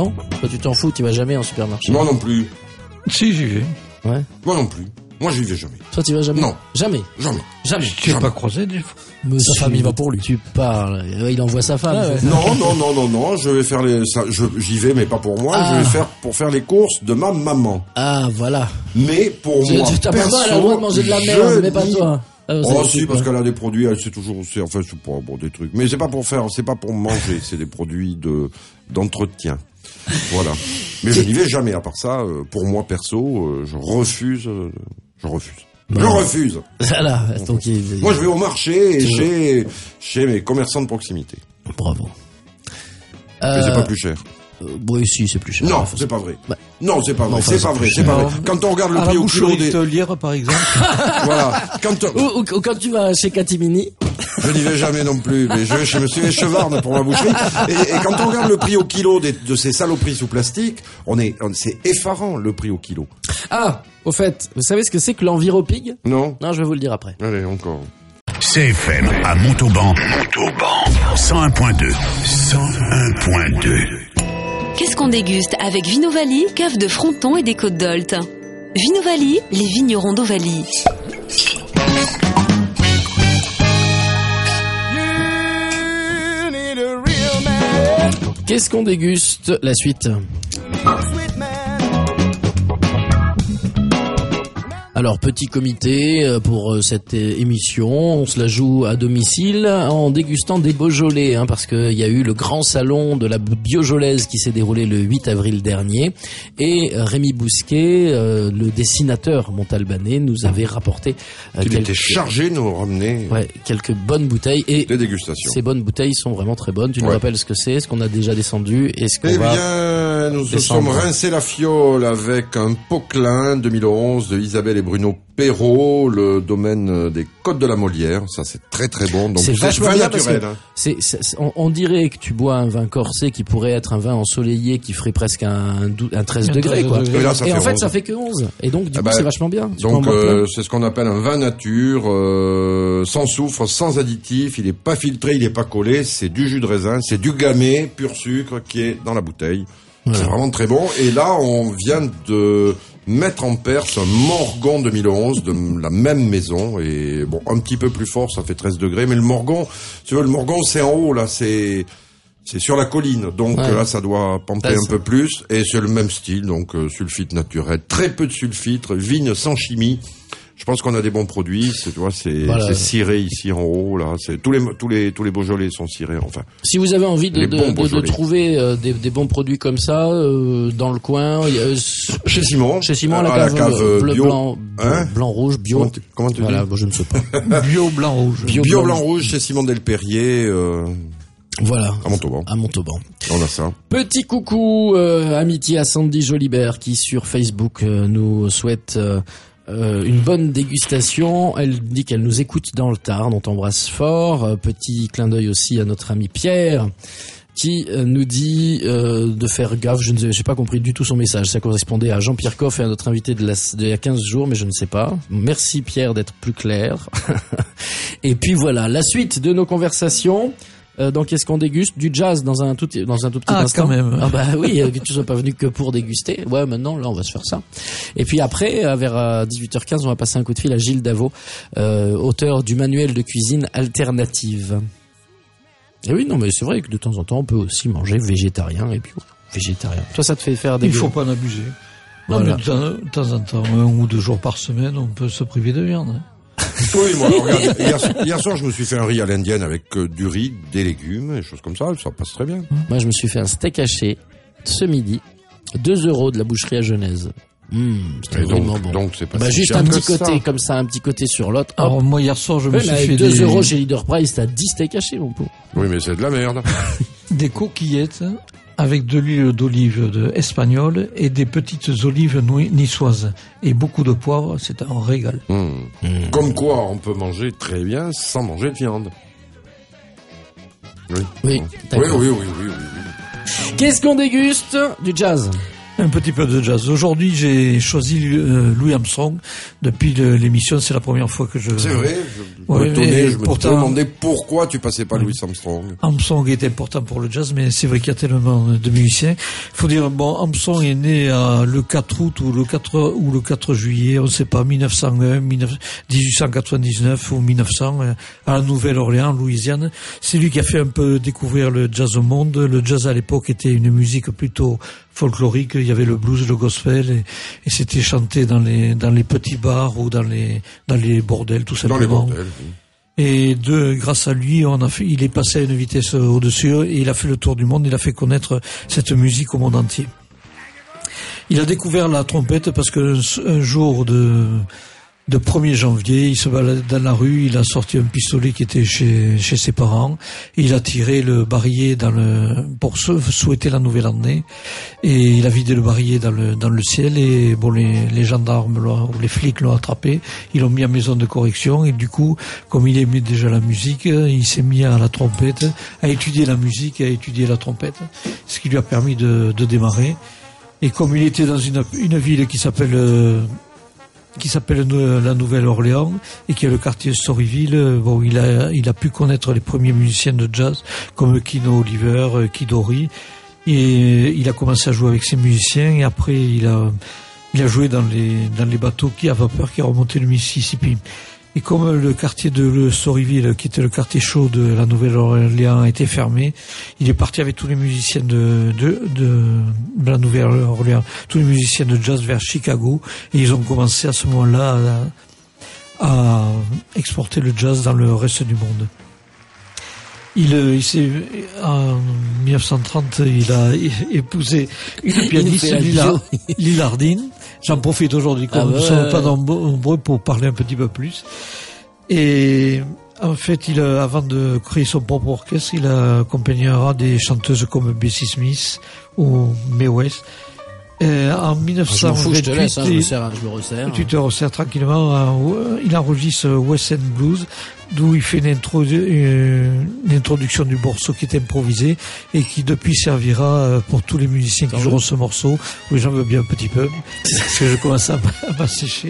Toi tu t'en fous, tu vas jamais en supermarché. Moi non plus. Si, j'y vais. Ouais. Moi non plus. Moi j'y vais jamais. Toi tu vas jamais ? Non. Jamais. Jamais. Tu n'as pas croisé des fois. Sa famille va pour lui. Tu parles. Il envoie sa femme. Ah ouais. Non. Je vais faire j'y vais, mais pas pour moi. Je vais faire pour faire les courses de ma maman. Ah, voilà. Mais pour moi, ta perso, maman, elle a le droit de manger de la merde, mais pas toi. Si, parce qu'elle a des produits, c'est pas bon, des trucs. Mais c'est pas pour manger, c'est des produits d'entretien. Voilà. Mais je n'y vais jamais, à part ça, pour moi perso, je refuse. Je refuse. Voilà. Donc, moi, je vais au marché et chez mes commerçants de proximité. Bravo. Mais c'est pas plus cher. Oui, si, c'est plus cher. Non, c'est pas vrai. Bah, non, c'est pas vrai. Enfin, C'est pas vrai. Quand on regarde le prix au kilo des... Tolière, par exemple. Voilà. Ou quand tu vas chez Catimini. Je n'y vais jamais non plus, mais je vais chez Monsieur Echevarne pour ma boucherie. Et quand on regarde le prix au kilo de ces saloperies sous plastique, c'est effarant, le prix au kilo. Ah, au fait, vous savez ce que c'est que l'enviropig ? Non? Non, je vais vous le dire après. Allez, encore. CFM à Montauban. 101.2. 101.2. Qu'est-ce qu'on déguste avec Vinovali, cave de Fronton et des Côtes d'Olt. Vinovali, les vignerons d'Ovalie. Qu'est-ce qu'on déguste ? La suite. Alors, petit comité pour cette émission, on se la joue à domicile en dégustant des Beaujolais, parce qu'il y a eu le grand salon de la Biojolaise qui s'est déroulé le 8 avril dernier, et Rémi Bousquet, le dessinateur montalbanais, nous avait rapporté Il était chargé de nous ramener quelques bonnes bouteilles, et des dégustations. Ces bonnes bouteilles sont vraiment très bonnes. Tu nous rappelles ce que c'est, ce qu'on a déjà descendu, et ce qu'on va nous sommes rincés la fiole avec un Poquelin 2011 de Isabelle et Bruno Perrault, le domaine des Côtes de la Molière. Ça, c'est très très bon. Donc, c'est vachement vin bien naturel. Parce que on dirait que tu bois un vin corsé qui pourrait être un vin ensoleillé qui ferait presque un 13 degrés, quoi. Et là, en fait, ça fait que 11. Et donc, du coup, c'est vachement bien. Donc, c'est ce qu'on appelle un vin nature, sans soufre, sans additif. Il est pas filtré, il est pas collé. C'est du jus de raisin, c'est du gamay, pur sucre, qui est dans la bouteille. Voilà. C'est vraiment très bon. Et là, on vient de mettre en Perse un Morgon 2011 de la même maison, et bon, un petit peu plus fort, ça fait 13 degrés, mais le Morgon, tu vois, le Morgon, c'est en haut, là, c'est sur la colline, donc là, ça doit pamper un peu plus, et c'est le même style, donc sulfite naturel, très peu de sulfite, vigne sans chimie. Je pense qu'on a des bons produits, c'est ciré ici en haut, là, c'est tous les Beaujolais sont cirés, enfin. Si vous avez envie de trouver des bons produits comme ça dans le coin, chez Simon à la cave bleu, bio, blanc rouge bio. Comment tu dis? Voilà, bon, je ne sais pas. Bio blanc rouge. Bio blanc rouge chez Simon Delperrier. Voilà. À Montauban. On a ça. Petit coucou, amitié à Sandy Jolibert qui sur Facebook nous souhaite une bonne dégustation. Elle dit qu'elle nous écoute dans le Tarn, on t'embrasse fort. Petit clin d'œil aussi à notre ami Pierre qui nous dit de faire gaffe. J'ai pas compris du tout son message. Ça correspondait à Jean-Pierre Coff et à notre invité d'il y a 15 jours, mais je ne sais pas. Merci Pierre d'être plus clair. Et puis voilà, la suite de nos conversations. Donc qu'est-ce qu'on déguste? Du jazz dans un tout petit instant. Quand même. Ah bah oui, que tu sois pas venu que pour déguster. Ouais, maintenant là on va se faire ça. Et puis après, vers 18h15, on va passer un coup de fil à Gilles Davot, auteur du manuel de cuisine alternative. Et oui, non mais c'est vrai que de temps en temps on peut aussi manger végétarien et puis végétarien. Toi ça te fait faire des... Il faut pas en abuser. Non, Voilà. mais de temps en temps, 1 ou 2 jours par semaine, on peut se priver de viande. Oui, moi, regarde, hier soir, je me suis fait un riz à l'indienne avec du riz, des légumes, et des choses comme ça passe très bien. Moi, je me suis fait un steak haché ce midi, 2 € de la boucherie à Genèse. C'était Et vraiment bon. donc, c'est pas si juste cher un que petit ça. côté comme ça, un petit côté sur l'autre. Hop. Alors, moi, hier soir, je me Ouais, suis mais fait avec 2 € chez Leader Price, t'as 10 steaks hachés, mon pauvre. Oui, mais c'est de la merde. des coquillettes avec de l'huile d'olive espagnole et des petites olives niçoises. Et beaucoup de poivre, c'est un régal. Comme quoi, on peut manger très bien sans manger de viande. Oui. Oui, Oui, d'accord. oui. Qu'est-ce qu'on déguste? Du jazz. Un petit peu de jazz. Aujourd'hui, j'ai choisi Louis Armstrong. Depuis l'émission, c'est la première fois que je... C'est vrai, Ouais, je me pourtant- demandais pourquoi tu passais pas Louis Armstrong. Armstrong est important pour le jazz, mais c'est vrai qu'il y a tellement de musiciens. Il faut dire, bon, Armstrong est né le 4 août ou le 4 juillet, on ne sait pas, 1901, 1899 ou 1900, à la Nouvelle-Orléans, Louisiane. C'est lui qui a fait un peu découvrir le jazz au monde. Le jazz à l'époque était une musique plutôt folklorique. Il y avait le blues, le gospel, et c'était chanté dans les petits bars ou dans les bordels, tout simplement. Dans les bordels, oui. Et grâce à lui, il est passé à une vitesse au-dessus et il a fait le tour du monde, il a fait connaître cette musique au monde entier. Il a découvert la trompette parce que un jour de 1er janvier, il se balade dans la rue, il a sorti un pistolet qui était chez ses parents, et il a tiré le barillet pour souhaiter la nouvelle année, et il a vidé le barillet dans le ciel, et bon, les gendarmes ou les flics l'ont attrapé, ils l'ont mis en maison de correction, et du coup, comme il aimait déjà la musique, il s'est mis à la trompette, à étudier la musique et à étudier la trompette, ce qui lui a permis de démarrer. Et comme il était dans une ville qui s'appelle la Nouvelle-Orléans et qui est le quartier Storyville, bon, il a pu connaître les premiers musiciens de jazz comme Kino Oliver, Kid Ory, et il a commencé à jouer avec ces musiciens, et après il a joué dans les bateaux à vapeur qui remontaient le Mississippi. Et comme le quartier de Storyville, qui était le quartier chaud de la Nouvelle-Orléans, était fermé, il est parti avec tous les musiciens de la Nouvelle-Orléans, tous les musiciens de jazz vers Chicago, et ils ont commencé à ce moment-là à exporter le jazz dans le reste du monde. En 1930, il a épousé une pianiste, Lillardine. J'en profite aujourd'hui, comme nous ne sommes pas nombreux, pour parler un petit peu plus. Et en fait, avant de créer son propre orchestre, il accompagnera des chanteuses comme Bessie Smith ou Mae West. En 1928, je te laisse, je le resserre. Tu te resserres tranquillement. Il enregistre West End Blues, d'où il fait une introduction du morceau qui est improvisé et qui depuis servira pour tous les musiciens qui joueront ce morceau. Oui, j'en veux bien un petit peu, parce que je commence à m'assécher.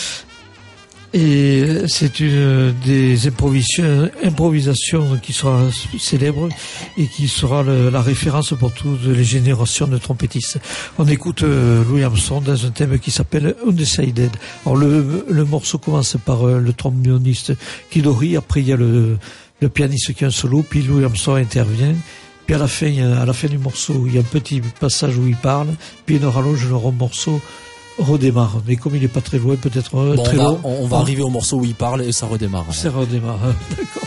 Et c'est une des improvisations qui sera célèbre et qui sera la référence pour toutes les générations de trompettistes. On écoute Louis Armstrong dans un thème qui s'appelle Undecided. Alors le morceau commence par le tromboniste Kid Ory, après il y a le pianiste qui a un solo, puis Louis Armstrong intervient. Puis à la fin du morceau, il y a un petit passage où il parle, puis une rallonge, le morceau redémarre, mais comme il est pas très loin, peut-être très long. On va arriver au morceau où il parle et ça redémarre. Ça redémarre, d'accord.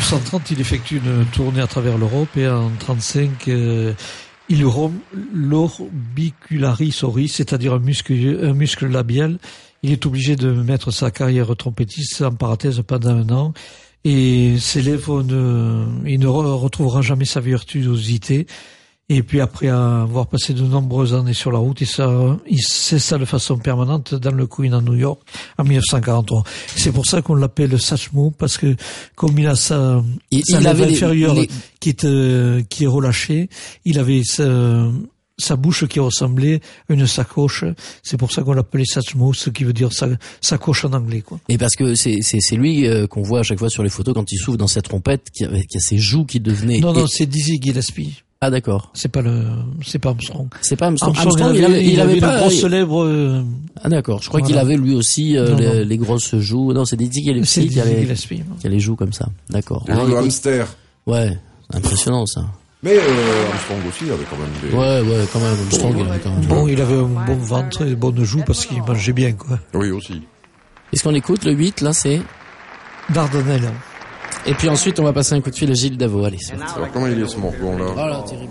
1930, il effectue une tournée à travers l'Europe et en 1935, il rompt l'orbicularis, c'est-à-dire un muscle labial. Il est obligé de mettre sa carrière trompettiste en parenthèse pendant 1 an. Et ses lèvres il ne retrouvera jamais sa virtuosité. Et puis après avoir passé de nombreuses années sur la route, il s'installe de façon permanente dans le Queen à New York en 1943. C'est pour ça qu'on l'appelle Satchmo, parce que comme il a sa lèvre inférieure qui est relâchée, il avait sa bouche qui ressemblait à une sacoche. C'est pour ça qu'on l'appelait Satchmo, ce qui veut dire sacoche en anglais, quoi. Et parce que c'est lui qu'on voit à chaque fois sur les photos quand il souffle dans cette trompette, qui a ses joues qui devenaient... Non, c'est Dizzy Gillespie. Ah, d'accord. C'est pas Armstrong. C'est pas Armstrong. Il avait pas grosses lèvres. Ah, d'accord. Je crois qu'il avait lui aussi les grosses joues. Non, c'est Dizzy Gillespie qui a les joues comme ça. D'accord. Le hamster. Ouais, impressionnant ça. Mais Armstrong aussi avait quand même des... Ouais, quand même. Armstrong, il avait quand même... Bon, il avait un bon ventre et de bonnes joues parce qu'il mangeait bien, quoi. Oui, aussi. Est-ce qu'on écoute le 8, là, c'est... Dardanelle. Et puis ensuite, on va passer un coup de fil à Gilles Davo. Allez, c'est parti. Alors, comment il est ce morceau là? Voilà, terrible.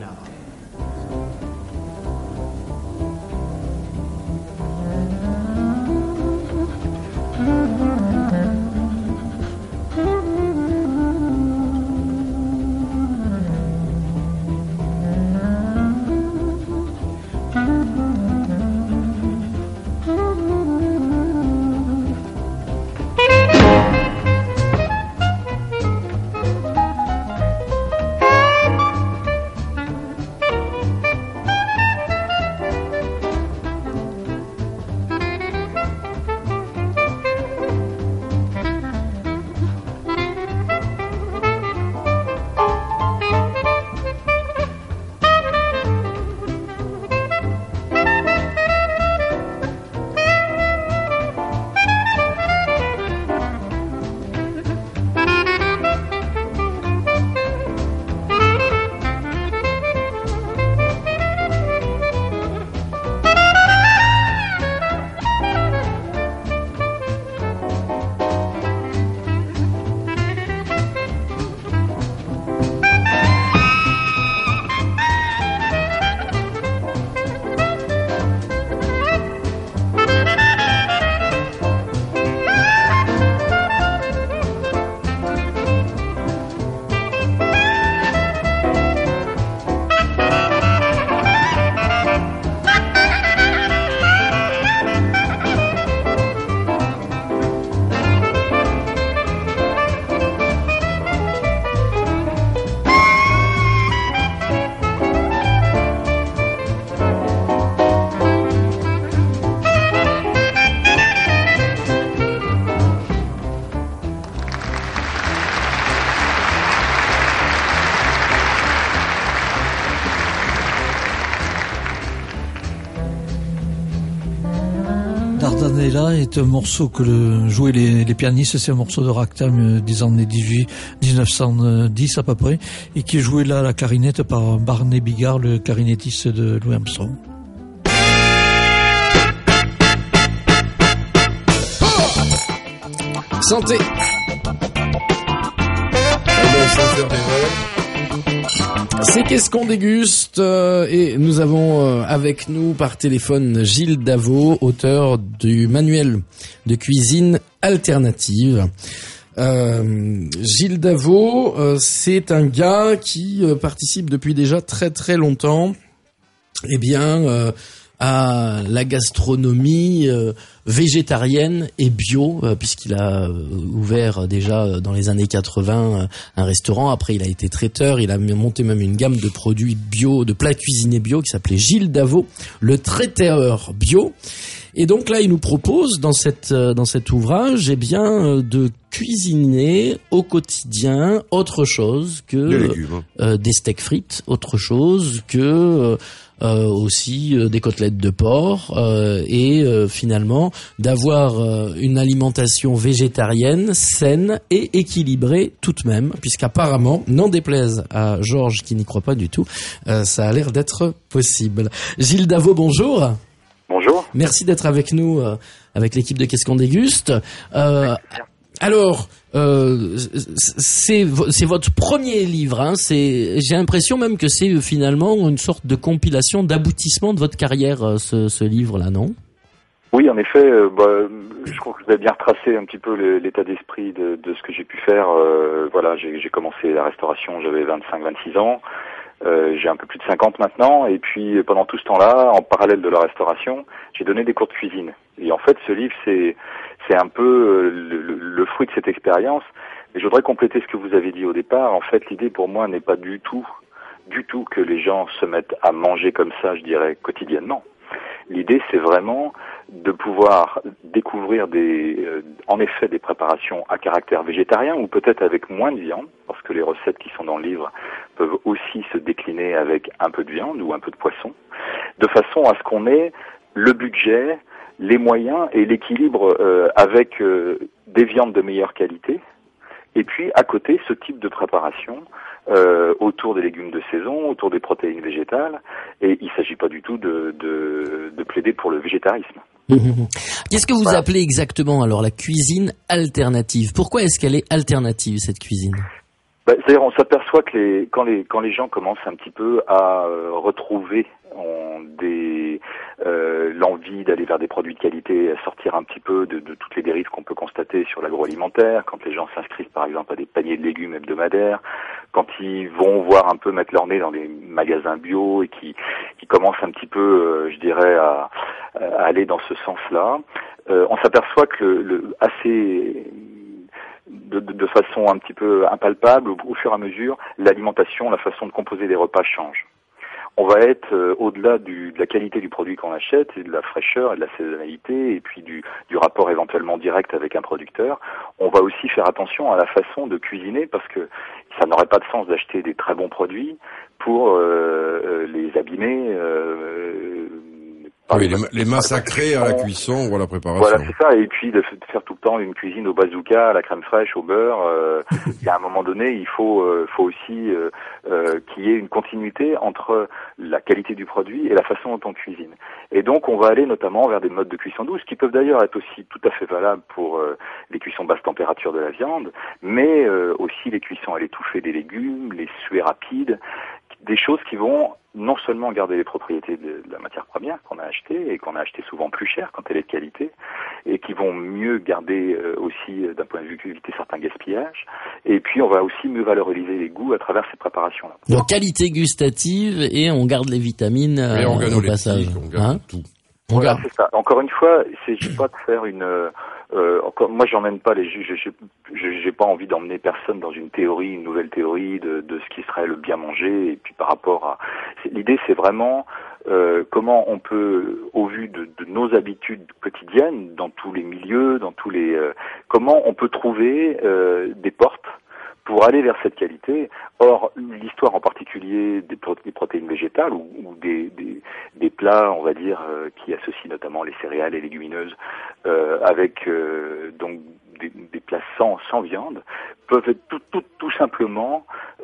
Dardanella est un morceau que jouaient les pianistes, c'est un morceau de ragtime des années 1910 à peu près, et qui est joué là à la clarinette par Barney Bigard, le clarinettiste de Louis Armstrong. Santé. C'est qu'est-ce qu'on déguste et nous avons avec nous par téléphone Gilles Davo, auteur du manuel de cuisine alternative. Gilles Davo, c'est un gars qui participe depuis déjà très très longtemps, à la gastronomie végétarienne et bio, puisqu'il a ouvert déjà dans les années 80 un restaurant. Après, il a été traiteur. Il a monté même une gamme de produits bio, de plats cuisinés bio, qui s'appelait Gilles Davo, le traiteur bio. Et donc là, il nous propose dans cet ouvrage, de cuisiner au quotidien autre chose que des steaks frites, autre chose que aussi des côtelettes de porc, et finalement d'avoir une alimentation végétarienne saine et équilibrée tout de même, puisqu'apparemment, n'en déplaise à Georges qui n'y croit pas du tout, ça a l'air d'être possible. Gilles Davo, bonjour. Bonjour. Merci d'être avec nous, avec l'équipe de Qu'est-ce qu'on déguste. Alors, c'est votre premier livre. Hein. J'ai l'impression même que c'est finalement une sorte de compilation, d'aboutissement de votre carrière, ce livre-là, non? Oui, en effet. Je crois que vous avez bien retracé un petit peu l'état d'esprit de ce que j'ai pu faire. Voilà, j'ai commencé la restauration, j'avais 25-26 ans. J'ai un peu plus de 50 maintenant, et puis pendant tout ce temps-là, en parallèle de la restauration, j'ai donné des cours de cuisine. Et en fait, ce livre, c'est un peu le fruit de cette expérience. Et je voudrais compléter ce que vous avez dit au départ. En fait, l'idée pour moi n'est pas du tout que les gens se mettent à manger comme ça, je dirais, quotidiennement. L'idée, c'est vraiment de pouvoir découvrir en effet des préparations à caractère végétarien ou peut-être avec moins de viande, parce que les recettes qui sont dans le livre peuvent aussi se décliner avec un peu de viande ou un peu de poisson, de façon à ce qu'on ait le budget, les moyens et l'équilibre avec des viandes de meilleure qualité, et puis à côté ce type de préparation autour des légumes de saison, autour des protéines végétales, et il ne s'agit pas du tout de plaider pour le végétarisme. Qu'est-ce que vous appelez exactement alors la cuisine alternative? Pourquoi est-ce qu'elle est alternative, cette cuisine? C'est-à-dire, on s'aperçoit que quand les gens commencent un petit peu à retrouver l'envie d'aller vers des produits de qualité, à sortir un petit peu de toutes les dérives qu'on peut constater sur l'agroalimentaire, quand les gens s'inscrivent par exemple à des paniers de légumes hebdomadaires, quand ils vont voir un peu mettre leur nez dans des magasins bio et qui commencent un petit peu, je dirais, à aller dans ce sens-là, on s'aperçoit que de façon un petit peu impalpable, au fur et à mesure, l'alimentation, la façon de composer des repas change. On va être au-delà de la qualité du produit qu'on achète, et de la fraîcheur et de la saisonnalité, et puis du rapport éventuellement direct avec un producteur. On va aussi faire attention à la façon de cuisiner, parce que ça n'aurait pas de sens d'acheter des très bons produits pour les abîmer. Oui, les massacrer à la cuisson ou à la préparation. Voilà, c'est ça. Et puis de faire tout le temps une cuisine au bazooka, à la crème fraîche, au beurre. Il y a un moment donné, il faut aussi qu'il y ait une continuité entre la qualité du produit et la façon dont on cuisine. Et donc, on va aller notamment vers des modes de cuisson douce, qui peuvent d'ailleurs être aussi tout à fait valables pour les cuissons basse température de la viande, mais aussi les cuissons à l'étouffée des légumes, les suées rapides, des choses qui vont non seulement garder les propriétés de la matière première qu'on a achetée et qu'on a acheté souvent plus cher quand elle est de qualité, et qui vont mieux garder aussi d'un point de vue éviter certains gaspillages, et puis on va aussi mieux valoriser les goûts à travers ces préparations-là. Donc qualité gustative, et on garde les vitamines au passage. On garde tout. Voilà, c'est ça. Encore une fois, il ne s'agit pas de faire moi, j'emmène pas j'ai pas envie d'emmener personne dans une nouvelle théorie de ce qui serait le bien manger, et puis par rapport l'idée, c'est vraiment comment on peut, au vu de nos habitudes quotidiennes, dans tous les milieux, comment on peut trouver des portes pour aller vers cette qualité. Or, l'histoire en particulier des protéines végétales ou des plats, on va dire, qui associent notamment les céréales et légumineuses avec donc des plats sans viande, peuvent être tout simplement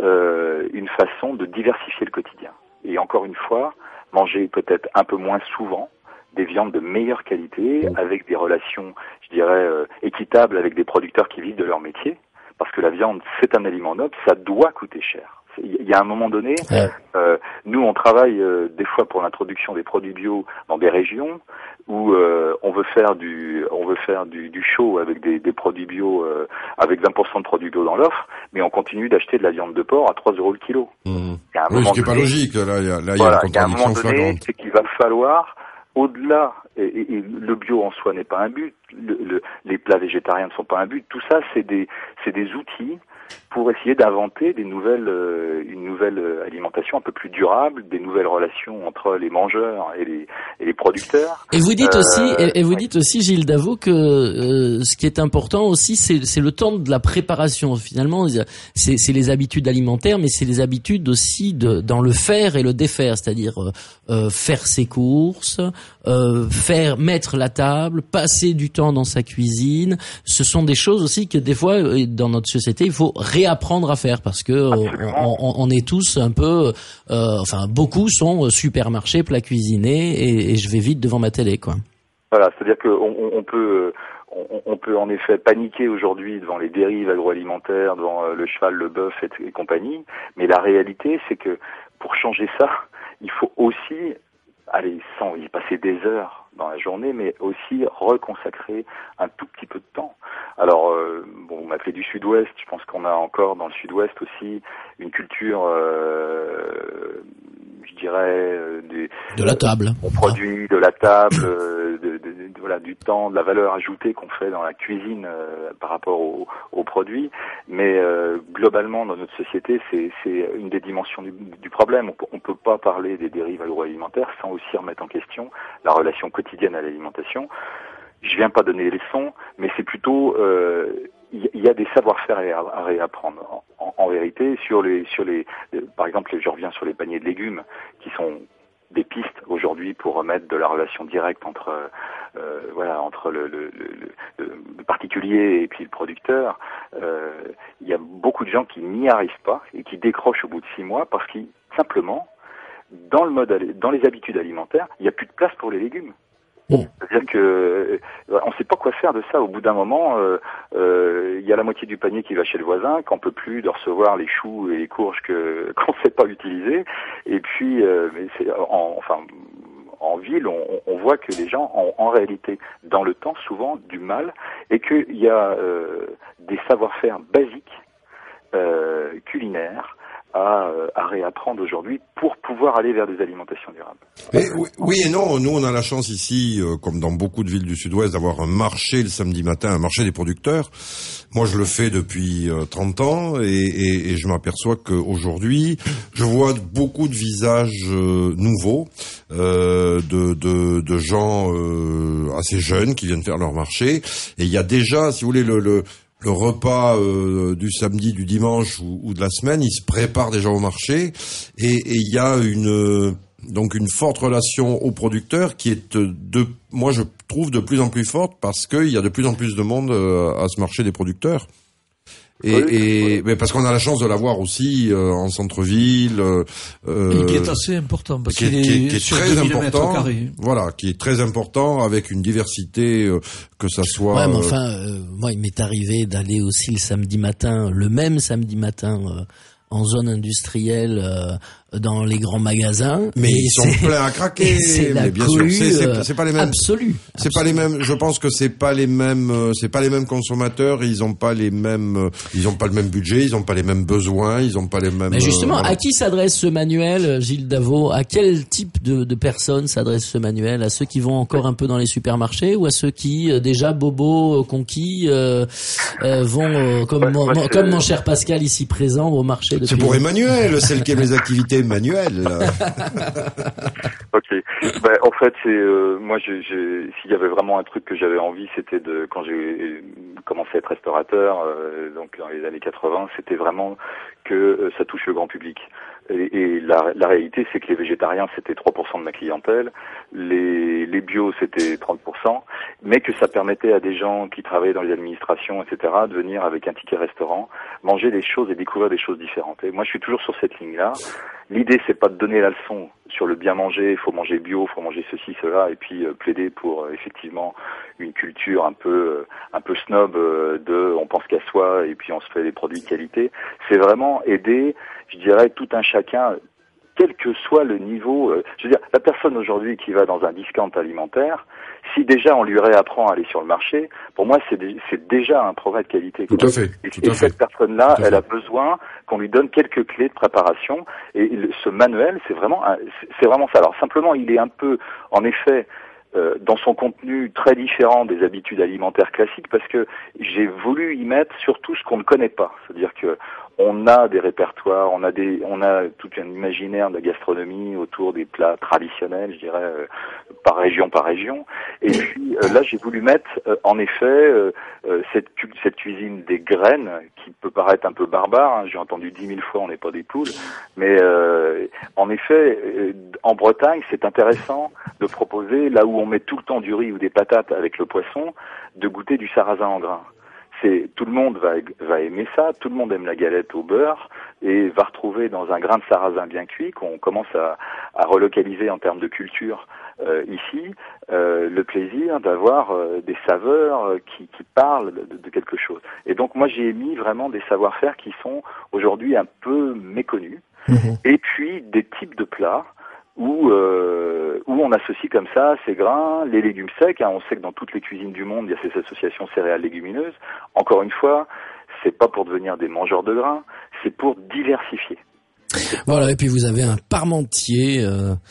une façon de diversifier le quotidien. Et encore une fois, manger peut-être un peu moins souvent des viandes de meilleure qualité, avec des relations, je dirais, équitables avec des producteurs qui vivent de leur métier. Parce que la viande, c'est un aliment noble, ça doit coûter cher. Il y a un moment donné, nous on travaille des fois pour l'introduction des produits bio dans des régions où on veut faire du show avec des produits bio, avec 20% de produits bio dans l'offre, mais on continue d'acheter de la viande de porc à 3 € le kilo. Oui, ce qui n'est pas logique. Là, il y a une contradiction flagrante. Il y a un moment donné, c'est qu'il va falloir, au-delà, et le bio en soi n'est pas un but, les plats végétariens ne sont pas un but, tout ça c'est des outils pour essayer d'inventer une nouvelle alimentation un peu plus durable, des nouvelles relations entre les mangeurs et les producteurs. Et vous dites aussi, Gilles Davot, que ce qui est important aussi, c'est le temps de la préparation. Finalement, c'est les habitudes alimentaires, mais c'est les habitudes aussi dans le faire et le défaire, c'est-à-dire faire ses courses, mettre la table, passer du temps dans sa cuisine. Ce sont des choses aussi que des fois, dans notre société, il faut réapprendre à faire, parce que on est tous un peu, beaucoup sont supermarchés, plats cuisinés, et je vais vite devant ma télé, quoi. Voilà, c'est-à-dire que on peut on peut en effet paniquer aujourd'hui devant les dérives agroalimentaires, devant le cheval, le bœuf et compagnie, mais la réalité, c'est que pour changer ça, il faut aussi, sans y passer des heures dans la journée, mais aussi reconsacrer un tout petit peu de temps. Alors, vous m'appelez du Sud-Ouest, je pense qu'on a encore dans le Sud-Ouest aussi une culture, je dirais, de la table. On produit de la table, voilà, du temps, de la valeur ajoutée qu'on fait dans la cuisine par rapport aux produits. Mais globalement, dans notre société, c'est une des dimensions du problème. On peut pas parler des dérives agroalimentaires sans aussi remettre en question la relation quotidienne à l'alimentation. Je viens pas donner les leçons, mais c'est plutôt il y a des savoir-faire à réapprendre. En vérité, par exemple, je reviens sur les paniers de légumes qui sont des pistes aujourd'hui pour remettre de la relation directe entre le particulier et puis le producteur. Il y a beaucoup de gens qui n'y arrivent pas et qui décrochent au bout de 6 mois parce qu'ils simplement dans les habitudes alimentaires, il n'y a plus de place pour les légumes. C'est-à-dire que on ne sait pas quoi faire de ça. Au bout d'un moment, il y a la moitié du panier qui va chez le voisin, qu'on peut plus de recevoir les choux et les courges qu'on ne sait pas utiliser. Et puis, en ville, on voit que les gens ont en réalité, dans le temps, souvent du mal, et qu'il y a des savoir-faire basiques culinaires à réapprendre aujourd'hui pour pouvoir aller vers des alimentations durables. Et oui et non, nous on a la chance ici, comme dans beaucoup de villes du Sud-Ouest, d'avoir un marché le samedi matin, un marché des producteurs. Moi je le fais depuis 30 ans et je m'aperçois qu'aujourd'hui, je vois beaucoup de visages nouveaux, de gens assez jeunes qui viennent faire leur marché. Et il y a déjà, si vous voulez, le repas du samedi, du dimanche ou de la semaine, il se prépare déjà au marché et il y a une forte relation aux producteurs qui est moi je trouve de plus en plus forte parce qu'il y a de plus en plus de monde à ce marché des producteurs. Mais parce qu'on a la chance de l'avoir aussi en centre-ville, et qui est assez important parce qui est très important. Voilà, qui est très important avec une diversité que ça soit. Ouais, mais enfin, moi, il m'est arrivé d'aller aussi le même samedi matin, en zone industrielle. Dans les grands magasins, mais ils sont pleins à craquer. Mais bien sûr, c'est pas les mêmes. Absolu. C'est pas les mêmes. Je pense que c'est pas les mêmes consommateurs. Ils ont pas le même budget. Ils ont pas les mêmes besoins. Ils ont pas les mêmes. Mais justement, à qui s'adresse ce manuel, Gilles Davot? À quel type de personnes s'adresse ce manuel? À ceux qui vont encore un peu dans les supermarchés ou à ceux qui déjà bobos conquis vont comme mon cher Pascal ici présent au marché de. C'est pour Emmanuel, celle qui aime les activités manuel. Ok. En fait, c'est moi, s'il y avait vraiment un truc que j'avais envie, c'était quand j'ai commencé à être restaurateur, donc dans les années 80, c'était vraiment que ça touche le grand public. Et la réalité, c'est que les végétariens, c'était 3% de ma clientèle, les bios, c'était 30%, mais que ça permettait à des gens qui travaillaient dans les administrations, etc., de venir avec un ticket restaurant, manger des choses et découvrir des choses différentes. Et moi, je suis toujours sur cette ligne-là. L'idée, c'est pas de donner la leçon sur le bien manger, il faut manger bio, il faut manger ceci, cela, et puis plaider pour effectivement une culture un peu snob on pense qu'à soi et puis on se fait des produits de qualité. C'est vraiment aider, je dirais, tout un chacun, quel que soit le niveau. Je veux dire, la personne aujourd'hui qui va dans un discount alimentaire, si déjà on lui réapprend à aller sur le marché, pour moi c'est déjà un progrès de qualité. Tout à fait. Et cette personne-là, elle a besoin qu'on lui donne quelques clés de préparation. Et ce manuel, c'est vraiment ça. Alors simplement, il est un peu, en effet, dans son contenu très différent des habitudes alimentaires classiques, parce que j'ai voulu y mettre surtout ce qu'on ne connaît pas. C'est-à-dire que on a des répertoires, on a tout un imaginaire de gastronomie autour des plats traditionnels, je dirais, par région. Et puis là, j'ai voulu mettre, en effet, cette cuisine des graines, qui peut paraître un peu barbare, hein, j'ai entendu 10 000 fois, on n'est pas des poules, mais en effet, en Bretagne, c'est intéressant de proposer, là où on met tout le temps du riz ou des patates avec le poisson, de goûter du sarrasin en grains. tout le monde va aimer ça, tout le monde aime la galette au beurre et va retrouver dans un grain de sarrasin bien cuit qu'on commence à relocaliser en termes de culture ici, le plaisir d'avoir des saveurs qui parlent de quelque chose. Et donc moi j'ai mis vraiment des savoir-faire qui sont aujourd'hui un peu méconnus, et puis des types de plats où on associe comme ça ces grains, les légumes secs. On sait que dans toutes les cuisines du monde, il y a ces associations céréales légumineuses. Encore une fois, c'est pas pour devenir des mangeurs de grains, c'est pour diversifier. Voilà, et puis vous avez un parmentier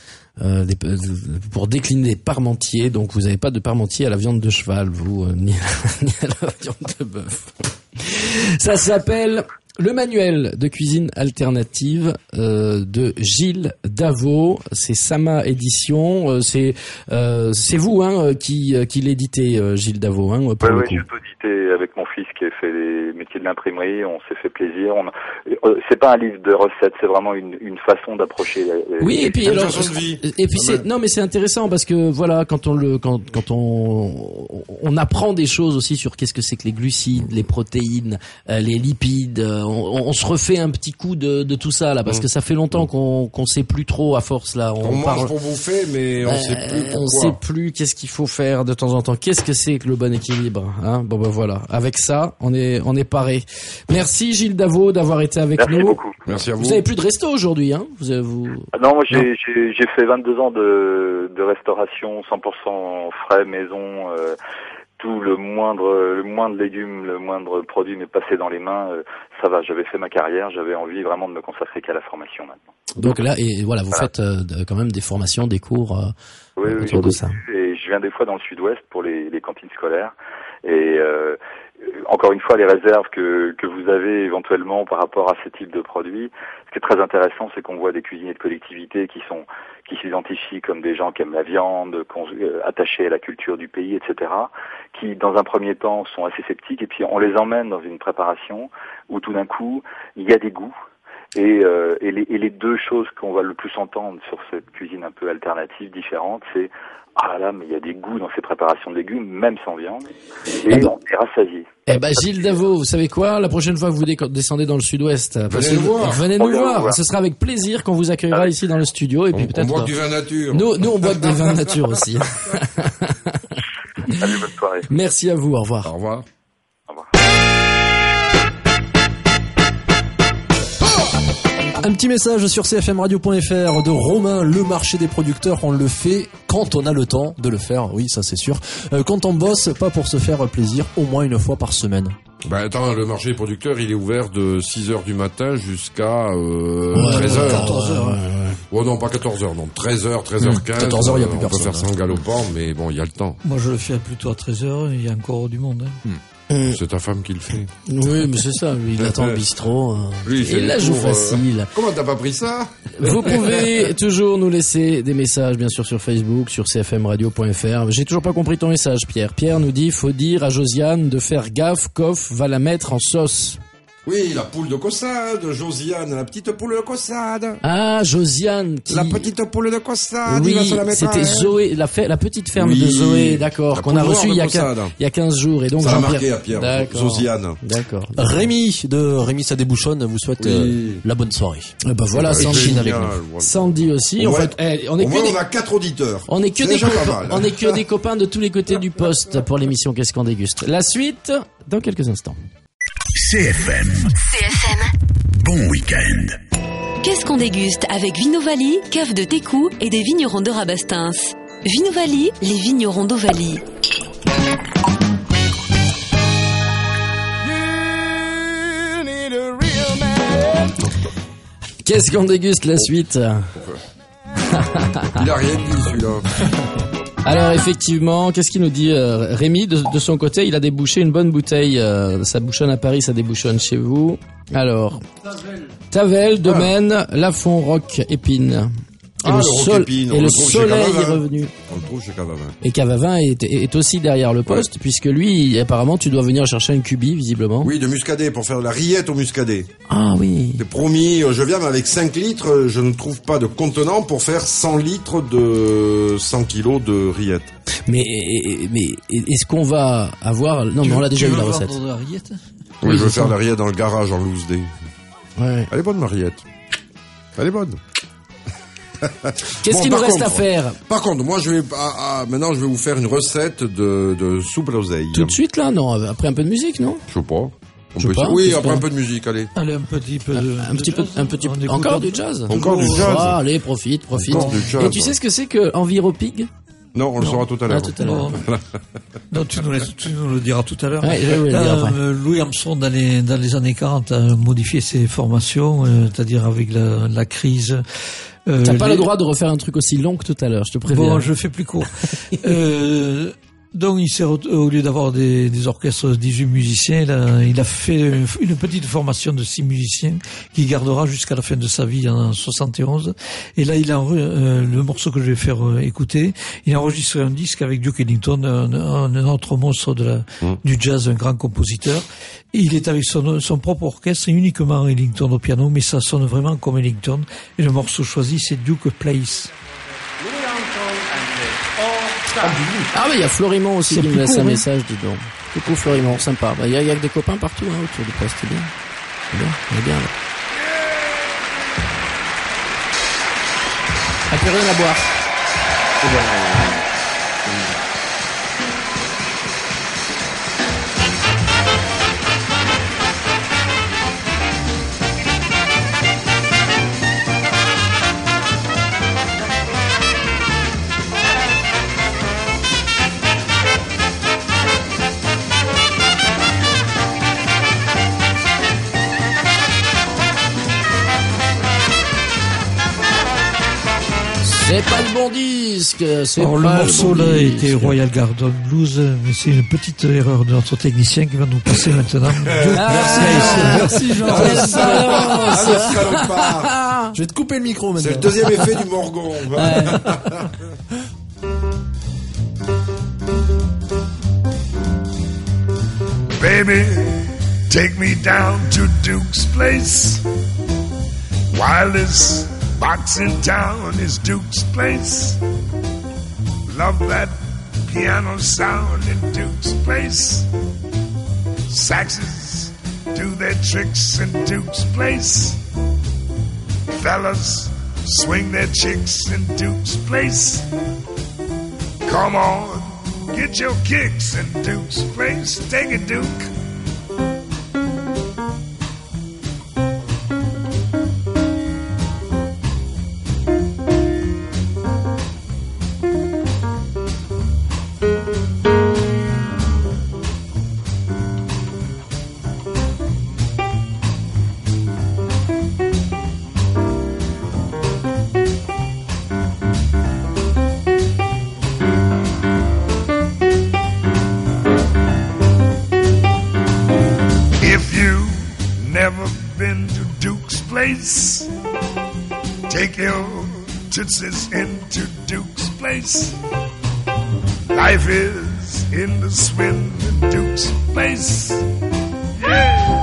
pour décliner des parmentiers, donc vous n'avez pas de parmentier à la viande de cheval, vous, ni à la viande de bœuf. Ça s'appelle le manuel de cuisine alternative de Gilles Davot. C'est Sama Édition. C'est vous qui l'éditez, Gilles Davot. Oui, je peux éditer avec mon fils qui a fait les métiers de l'imprimerie. On s'est fait plaisir. C'est pas un livre de recettes, c'est vraiment une façon d'approcher. Oui, et puis alors, et puis c'est intéressant parce que voilà, quand on apprend des choses aussi sur qu'est-ce que c'est que les glucides, les protéines, les lipides. On se refait un petit coup de tout ça là parce que ça fait longtemps qu'on sait plus trop à force là. On mange pour bouffer, mais on sait plus pourquoi. On sait plus qu'est-ce qu'il faut faire de temps en temps. Qu'est-ce que c'est que le bon équilibre, hein? Bon voilà. Avec ça, on est paré. Merci Gilles Davot d'avoir été avec nous. Merci beaucoup. Merci à vous. Vous avez plus de resto aujourd'hui, hein? Non, moi j'ai fait 22 ans de restauration 100% frais maison. Tout le moindre légume, le moindre produit m'est passé dans les mains, ça va, j'avais fait ma carrière, j'avais envie vraiment de me consacrer qu'à la formation maintenant. Donc là, et voilà, vous faites quand même des formations, des cours autour de ça. Et je viens des fois dans le sud-ouest pour les cantines scolaires, et encore une fois, les réserves que vous avez éventuellement par rapport à ce type de produit, ce qui est très intéressant, c'est qu'on voit des cuisiniers de collectivités qui s'identifient comme des gens qui aiment la viande, attachés à la culture du pays, etc., qui, dans un premier temps, sont assez sceptiques, et puis on les emmène dans une préparation où tout d'un coup, il y a des goûts, et les deux choses qu'on va le plus entendre sur cette cuisine un peu alternative, différente, c'est « Ah là, mais il y a des goûts dans ces préparations de légumes, même sans viande, et on est rassasié. » Gilles Davot, vous savez quoi? La prochaine fois que vous descendez dans le sud-ouest, venez nous voir. Ce sera avec plaisir qu'on vous accueillera ici dans le studio, et puis peut-être. On boit du vin nature. Nous, on boit des vins nature aussi. Allez, bonne soirée. Merci à vous, au revoir. Au revoir. Un petit message sur cfmradio.fr de Romain, le marché des producteurs, on le fait quand on a le temps de le faire, oui ça c'est sûr. Quand on bosse, pas pour se faire plaisir, au moins une fois par semaine. Attends, le marché des producteurs, il est ouvert de 6h du matin jusqu'à 13h. 14h. Oh non, pas 14h, non, 13h, 13h15. 14h, il n'y a plus personne. On peut faire ça en galopant, mais bon, il y a le temps. Moi je le fais plutôt à 13h, il y a encore du monde. C'est ta femme qui le fait. Oui, mais c'est ça, lui, il attend le bistrot. Il la joue facile. Comment t'as pas pris ça? Vous pouvez toujours nous laisser des messages, bien sûr, sur Facebook, sur cfmradio.fr. J'ai toujours pas compris ton message, Pierre. Pierre nous dit, faut dire à Josiane de faire gaffe, Koff va la mettre en sauce. Oui, la poule de Caussade, Josiane, la petite poule de Caussade. Ah, Josiane. La petite poule de Caussade, oui, il va se la mettre. C'était Zoé, la petite ferme de Zoé, d'accord, qu'on a reçue il y a 15 jours. Et donc, ça l'a marqué à Pierre, Josiane. D'accord. Rémi ça débouchonne, vous souhaite la bonne soirée. Voilà, Sandy avec nous. Sandy aussi. On a 4 auditeurs. On est que des copains de tous les côtés du poste pour l'émission Qu'est-ce qu'on déguste. La suite, dans quelques instants. CFM. Bon week-end. Qu'est-ce qu'on déguste avec Vinovali, cave de Técou et des vignerons de Rabastens. Vinovali, les vignerons d'Ovalie. Qu'est-ce qu'on déguste la suite? Il a rien dit celui-là. Alors effectivement, qu'est-ce qu'il nous dit Rémi de son côté? Il a débouché une bonne bouteille. Ça bouchonne à Paris, ça débouchonne chez vous. Alors, Tavel, Domaine, Lafont, Roc, Épine. Et le soleil est revenu. On le trouve chez Cavavin. Et Cavavin est aussi derrière le poste, puisque lui, apparemment, tu dois venir chercher un cubi, visiblement. Oui, de muscadet, pour faire de la rillette au muscadet. Ah oui. C'est promis, je viens, mais avec 5 litres, je ne trouve pas de contenant pour faire 100 litres de 100 kilos de rillette. Mais est-ce qu'on va avoir... Non, mais on l'a déjà eu la recette. De la rillette Oui, je veux faire la rillette dans le garage en loose day. Ouais. Elle est bonne, ma rillette. Elle est bonne. Qu'est-ce qu'il nous reste à faire? Par contre, moi, maintenant, je vais vous faire une recette de soupe à l'oseille. Tout de suite, là? Non, après un peu de musique, non? Je sais pas. Oui, après un peu de musique, allez. Allez, un petit peu de... Encore du jazz? Encore du jazz. Ah, allez, profite. Et tu sais ce que c'est que Enviropig? Non, on le saura tout à l'heure. Non, tu nous le diras tout à l'heure. Ouais, je vais le dire après. Louis Armstrong, dans les années 40, a modifié ses formations, c'est-à-dire avec la crise. T'as pas le droit de refaire un truc aussi long que tout à l'heure, je te préviens. Bon, je fais plus court. Donc, au lieu d'avoir des orchestres de 18 musiciens, il a fait une petite formation de 6 musiciens qu'il gardera jusqu'à la fin de sa vie en 71. Et là, le morceau que je vais faire écouter, il a enregistré un disque avec Duke Ellington, un autre monstre du jazz, un grand compositeur. Et il est avec son propre orchestre et uniquement Ellington au piano, mais ça sonne vraiment comme Ellington. Et le morceau choisi, c'est Duke Place. Ah mais il y a Florimond aussi qui me laisse un message, dis donc. Coucou Florimond, sympa. Il y a que des copains partout autour du poste, c'est bien. On est bien là. Ah, plus rien à boire. C'est pas le bon disque. Alors, le morceau là était Royal Garden Blues, mais c'est une petite erreur de notre technicien qui va nous passer maintenant. Merci Jean. Je vais te couper le micro maintenant. C'est le deuxième effet du Morgon. Baby, take me down to Duke's place. Wildest box in town is Duke's place. Love that piano sound in Duke's place. Saxes do their tricks in Duke's place. Fellas swing their chicks in Duke's place. Come on, get your kicks in Duke's place. Take it, Duke. Take your tootsies into Duke's place. Life is in the swing in Duke's place. Yeah.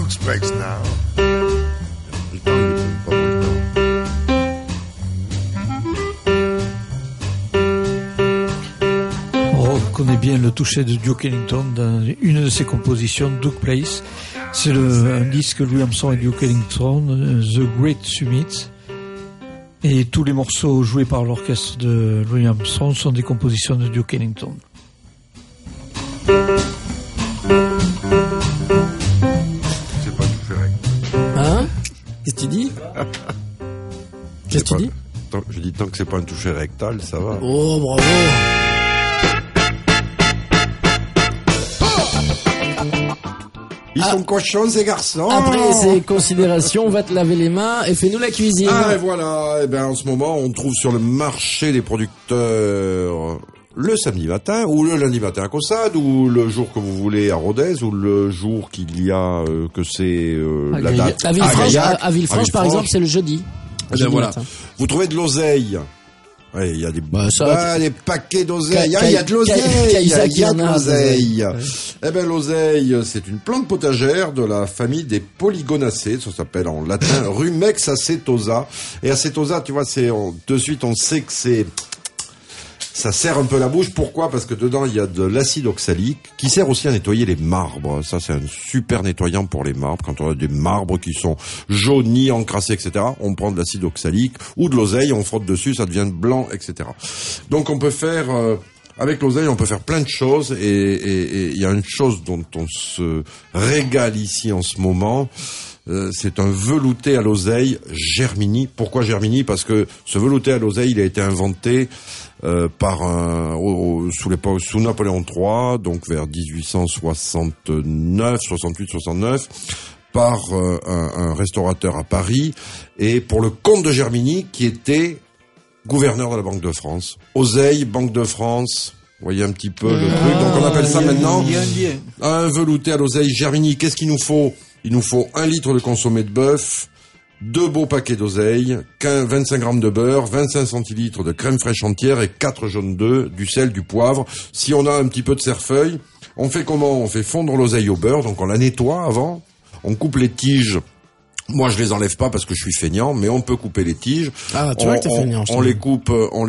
Duke's place now. On reconnaît bien le toucher de Duke Ellington dans une de ses compositions, Duke Place. C'est un disque Louis Armstrong et Duke Ellington, The Great Summit. Et tous les morceaux joués par l'orchestre de Louis Armstrong sont des compositions de Duke Ellington. C'est pas touché rectal. Hein? Qu'est-ce que tu dis? Qu'est-ce que tu dis? Je dis tant que c'est pas un toucher rectal, ça va. Oh, bravo! Ils sont cochons, ces garçons. Après ces considérations, on va te laver les mains et fais-nous la cuisine. Ah, et voilà. Eh ben, en ce moment, on trouve sur le marché des producteurs le samedi matin, ou le lundi matin à Caussade, ou le jour que vous voulez à Rodez, ou le jour qu'il y a, que c'est, la date. À Villefranche, par exemple, c'est le jeudi. Eh ben voilà. Vous trouvez de l'oseille. Ouais, il y a des des paquets d'oseille. Il y a de l'oseille. Il y a de l'oseille. Eh ben, l'oseille, c'est une plante potagère de la famille des Polygonacées. Ça s'appelle en latin Rumex acetosa. Et acetosa, tu vois, de suite, on sait que ça serre un peu la bouche. Pourquoi? Parce que dedans, il y a de l'acide oxalique qui sert aussi à nettoyer les marbres. Ça, c'est un super nettoyant pour les marbres. Quand on a des marbres qui sont jaunis, encrassés, etc., on prend de l'acide oxalique ou de l'oseille, on frotte dessus, ça devient blanc, etc. Donc, on peut faire... avec l'oseille, on peut faire plein de choses et il y a une chose dont on se régale ici en ce moment. C'est un velouté à l'oseille Germini. Pourquoi Germini? Parce que ce velouté à l'oseille, il a été inventé sous Napoléon III, donc vers 1869, 68, 69, par un restaurateur à Paris, et pour le comte de Germini, qui était gouverneur de la Banque de France. Oseille, Banque de France, vous voyez un petit peu le truc. Donc on appelle ça maintenant un velouté à l'oseille Germini. Qu'est-ce qu'il nous faut? Il nous faut 1 litre de consommé de bœuf, 2 beaux paquets d'oseille, 25 grammes de beurre, 25 centilitres de crème fraîche entière et 4 jaunes d'œufs, du sel, du poivre. Si on a un petit peu de cerfeuil, on fait comment? On fait fondre l'oseille au beurre, donc on la nettoie avant, on coupe les tiges. Moi, je les enlève pas parce que je suis feignant, mais on peut couper les tiges. Ah, tu vois que t'es feignant. On les coupe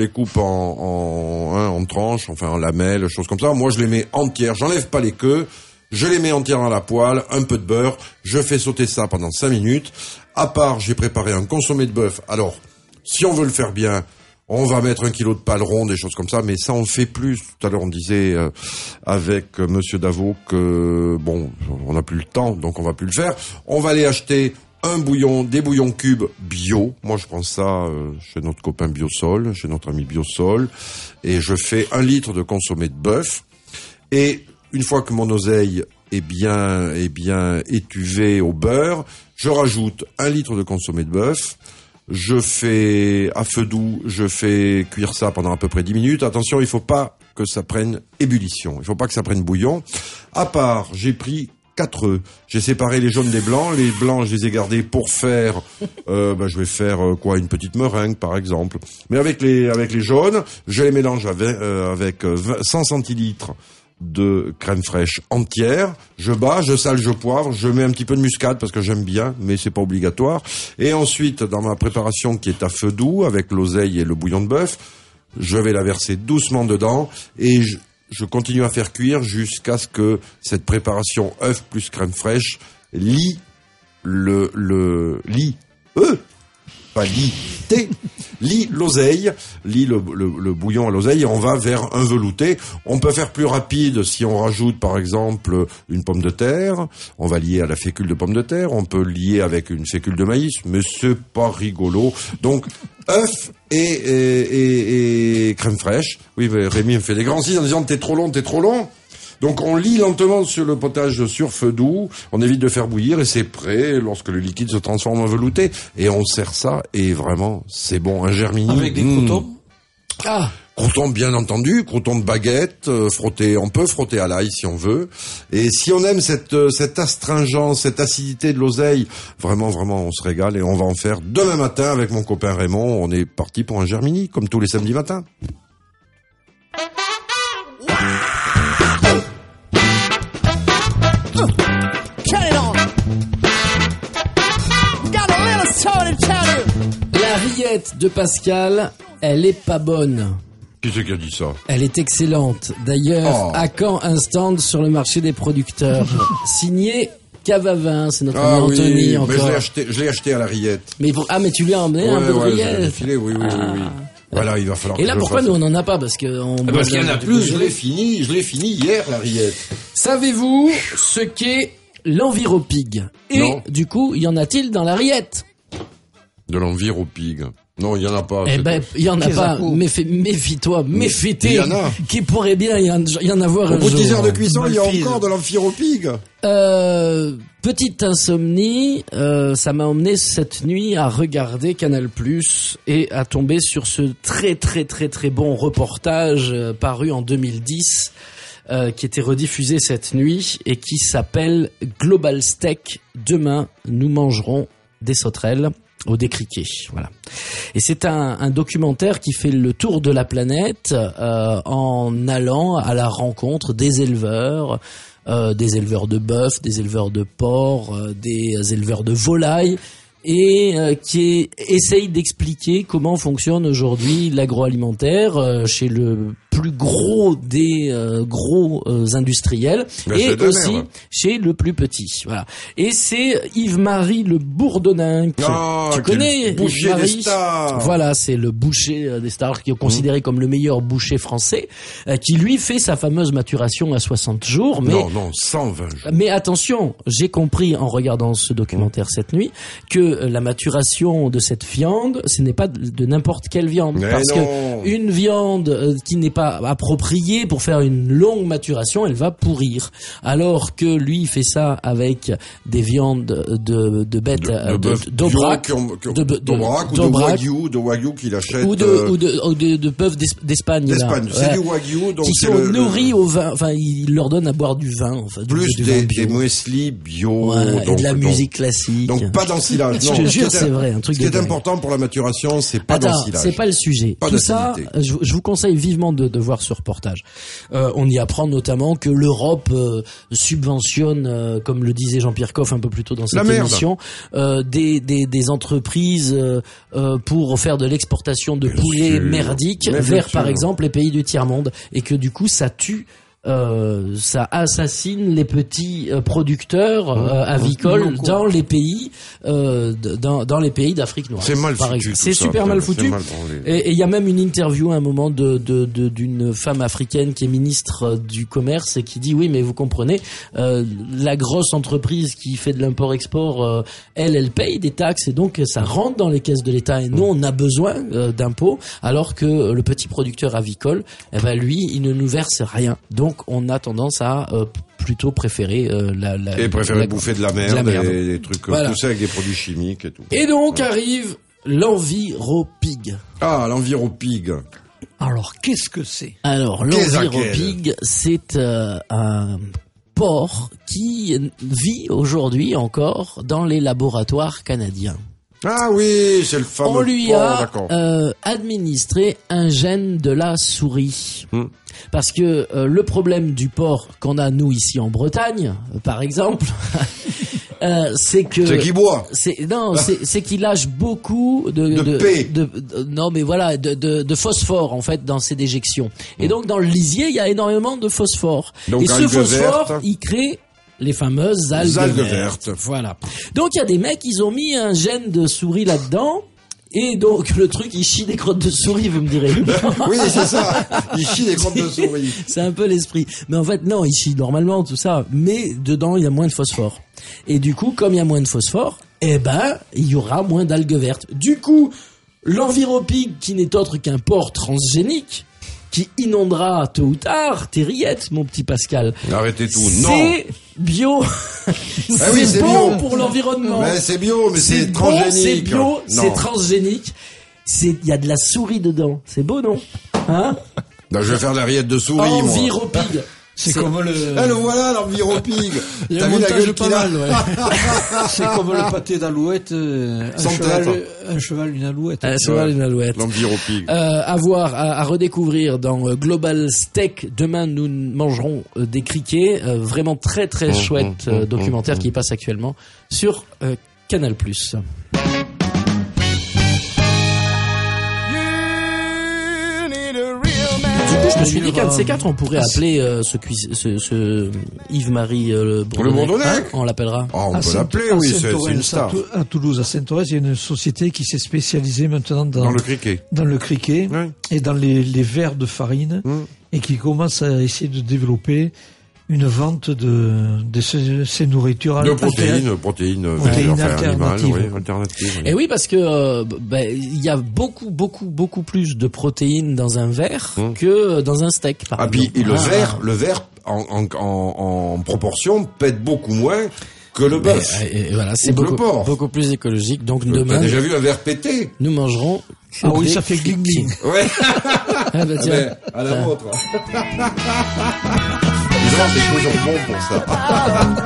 en tranches, enfin en lamelles, choses comme ça. Moi, je les mets entières. J'enlève pas les queues. Je les mets entières dans la poêle, un peu de beurre. Je fais sauter ça pendant 5 minutes. À part, j'ai préparé un consommé de bœuf. Alors, si on veut le faire bien, on va mettre 1 kilo de paleron, des choses comme ça, mais ça on le fait plus. Tout à l'heure on disait avec Monsieur Davo que bon, on n'a plus le temps, donc on va plus le faire. On va aller acheter des bouillons cubes bio. Moi je prends ça chez notre copain Biosol, chez notre ami Biosol, et je fais 1 litre de consommé de bœuf. Et une fois que mon oseille est bien étuvé au beurre, je rajoute 1 litre de consommé de bœuf. Je fais à feu doux, je fais cuire ça pendant à peu près 10 minutes. Attention, il faut pas que ça prenne ébullition. Il faut pas que ça prenne bouillon. À part, j'ai pris 4 œufs. J'ai séparé les jaunes des blancs. Les blancs, je les ai gardés pour faire, je vais faire une petite meringue, par exemple. Mais avec les jaunes, je les mélange avec 100 centilitres de crème fraîche entière, je bats, je sale, je poivre, je mets un petit peu de muscade parce que j'aime bien, mais c'est pas obligatoire. Et ensuite, dans ma préparation qui est à feu doux, avec l'oseille et le bouillon de bœuf, je vais la verser doucement dedans et je continue à faire cuire jusqu'à ce que cette préparation œuf plus crème fraîche lie lie l'oseille, lie le bouillon à l'oseille, et on va vers un velouté. On peut faire plus rapide si on rajoute par exemple une pomme de terre, on va lier à la fécule de pomme de terre, on peut lier avec une fécule de maïs, mais c'est pas rigolo. Donc œuf et crème fraîche. Oui, mais Rémi me fait des grands signes en disant t'es trop long. Donc on lie lentement sur le potage sur feu doux, on évite de faire bouillir et c'est prêt lorsque le liquide se transforme en velouté. Et on sert ça et vraiment c'est bon, un Germini. Avec des croutons. Croutons bien entendu, croutons de baguette, on peut frotter à l'ail si on veut. Et si on aime cette astringence, cette acidité de l'oseille, vraiment on se régale et on va en faire demain matin avec mon copain Raymond. On est parti pour un Germini comme tous les samedis matins. Turn it on. rillette de Pascal, elle est pas bonne. Qui c'est qui a dit ça? Elle est excellente. D'ailleurs, à quand un stand sur le marché des producteurs? Signé Cave à vin, c'est notre ami Anthony oui, encore. Mais je l'ai acheté à la rillette. Mais tu lui as emmené un peu de rillette. Oui. Voilà, il va falloir. Et là, pourquoi nous on en a pas? Parce qu'il y en a plus. Je l'ai fini hier la rillette. Savez-vous ce qu'est l'enviropig? Et du coup, y en a-t-il dans la rillette? De l'enviropig. Non, il y en a pas. Eh ben, il y en a pas. Méfie-toi, méfie-toi. Il y en a. Qui pourrait bien y en avoir un jour. Au bout de 10 heures de cuisson, il y a encore de l'enviropig. Petite insomnie, ça m'a emmené cette nuit à regarder Canal+ et à tomber sur ce très très très très bon reportage paru en 2010 qui était rediffusé cette nuit et qui s'appelle Global Steak. Demain, nous mangerons des sauterelles au décriquet, voilà. Et c'est un documentaire qui fait le tour de la planète en allant à la rencontre des éleveurs de bœuf, des éleveurs de porc, des éleveurs de volailles, et qui essaye d'expliquer comment fonctionne aujourd'hui l'agroalimentaire chez le plus gros des gros industriels et aussi chez le plus petit. Voilà. Et c'est Yves-Marie Le Bourdonninck. Tu connais boucher des stars. Voilà, c'est le boucher des stars qui est considéré comme le meilleur boucher français, qui lui fait sa fameuse maturation à 60 jours. Mais, non, 120 jours. Mais attention, j'ai compris en regardant ce documentaire cette nuit que la maturation de cette viande, ce n'est pas de n'importe quelle viande. Mais parce que une viande qui n'est pas appropriée pour faire une longue maturation, elle va pourrir. Alors que lui, il fait ça avec des viandes de bêtes, d'aubrac, de wagyu qu'il achète. Ou de bœuf d'Espagne. D'Espagne, c'est du wagyu. Donc qui sont nourris au vin, enfin, il leur donne à boire du vin. Enfin, plus des muesli bio. Ouais, et de la musique classique. Donc pas d'ensilage. Je te jure, c'est vrai, un truc. Ce qui est important pour la maturation, c'est pas d'ensilage. C'est pas le sujet. Tout ça, je vous conseille vivement de voir ce reportage. On y apprend notamment que l'Europe subventionne, comme le disait Jean-Pierre Coff un peu plus tôt dans cette émission, des entreprises pour faire de l'exportation de poulets merdiques vers, par exemple, les pays du tiers-monde, et que du coup, ça tue. Ça assassine les petits producteurs avicoles dans les pays dans les pays d'Afrique noire. C'est mal foutu. C'est super mal foutu. Et il y a même une interview à un moment d'une femme africaine qui est ministre du commerce et qui dit oui, mais vous comprenez, la grosse entreprise qui fait de l'import-export, elle paye des taxes et donc ça rentre dans les caisses de l'État, et nous on a besoin d'impôts, alors que le petit producteur avicole, lui, il ne nous verse rien. Donc on a tendance à plutôt préférer bouffer de la merde. Et des trucs poussés avec des produits chimiques et tout. Et donc arrive l'enviropig. Ah, l'enviropig. Alors qu'est-ce que c'est? Alors l'enviropig, c'est un porc qui vit aujourd'hui encore dans les laboratoires canadiens. Ah oui, c'est le fameux. On lui a administré un gène de la souris. Parce que le problème du porc qu'on a nous ici en Bretagne, par exemple, c'est que c'est qu'il boit. C'est qu'il lâche beaucoup de phosphore en fait dans ses déjections. Et donc dans le lisier, il y a énormément de phosphore. Donc, et ce phosphore, il crée les fameuses algues vertes. Voilà. Donc il y a des mecs, ils ont mis un gène de souris là-dedans. Et donc, le truc, il chie des crottes de souris, vous me direz. Oui, c'est ça. Il chie des crottes de souris. C'est un peu l'esprit. Mais en fait, non, il chie normalement, tout ça. Mais dedans, il y a moins de phosphore. Et du coup, comme il y a moins de phosphore, il y aura moins d'algues vertes. Du coup, l'enviropig, qui n'est autre qu'un porc transgénique, qui inondera tôt ou tard tes rillettes, mon petit Pascal. Arrêtez tout. Non. C'est bio. C'est bon pour l'environnement. Mais c'est bio, mais c'est transgénique. C'est bio, c'est transgénique. Il y a de la souris dedans. C'est beau, non? Hein? Je vais faire de la rillette de souris, moi. Enviropig. C'est comme le... le voilà, l'enviropig. T'as vu la gueule qu'il a? C'est comme le pâté d'alouette. Un cheval, une alouette. Un cheval, une alouette. L'enviropig. À redécouvrir dans Global Steak. Demain, nous mangerons des criquets. Vraiment très très chouette documentaire qui passe actuellement sur Canal+. me suis dit qu'un de ces quatre, on pourrait appeler ce Yves-Marie Le Bourdonnais. On l'appellera. Oh, on peut l'appeler, oui, c'est une star. À Toulouse, à Saint-Thorez, il y a une société qui s'est spécialisée maintenant dans le criquet. Dans le criquet et dans les verres de farine et qui commence à essayer de développer une vente de ces nourritures protéines alternatives. Et oui, parce que il y a beaucoup plus de protéines dans un verre que dans un steak, par exemple. Puis le verre en proportion pète beaucoup moins que le bœuf. Et voilà, c'est beaucoup plus écologique. Donc demain, t'as déjà vu un verre pété? Nous mangerons. Ah oui, ça fait gling gling. Ouais. Tiens. À la vôtre. C'est toujours bon pour ça.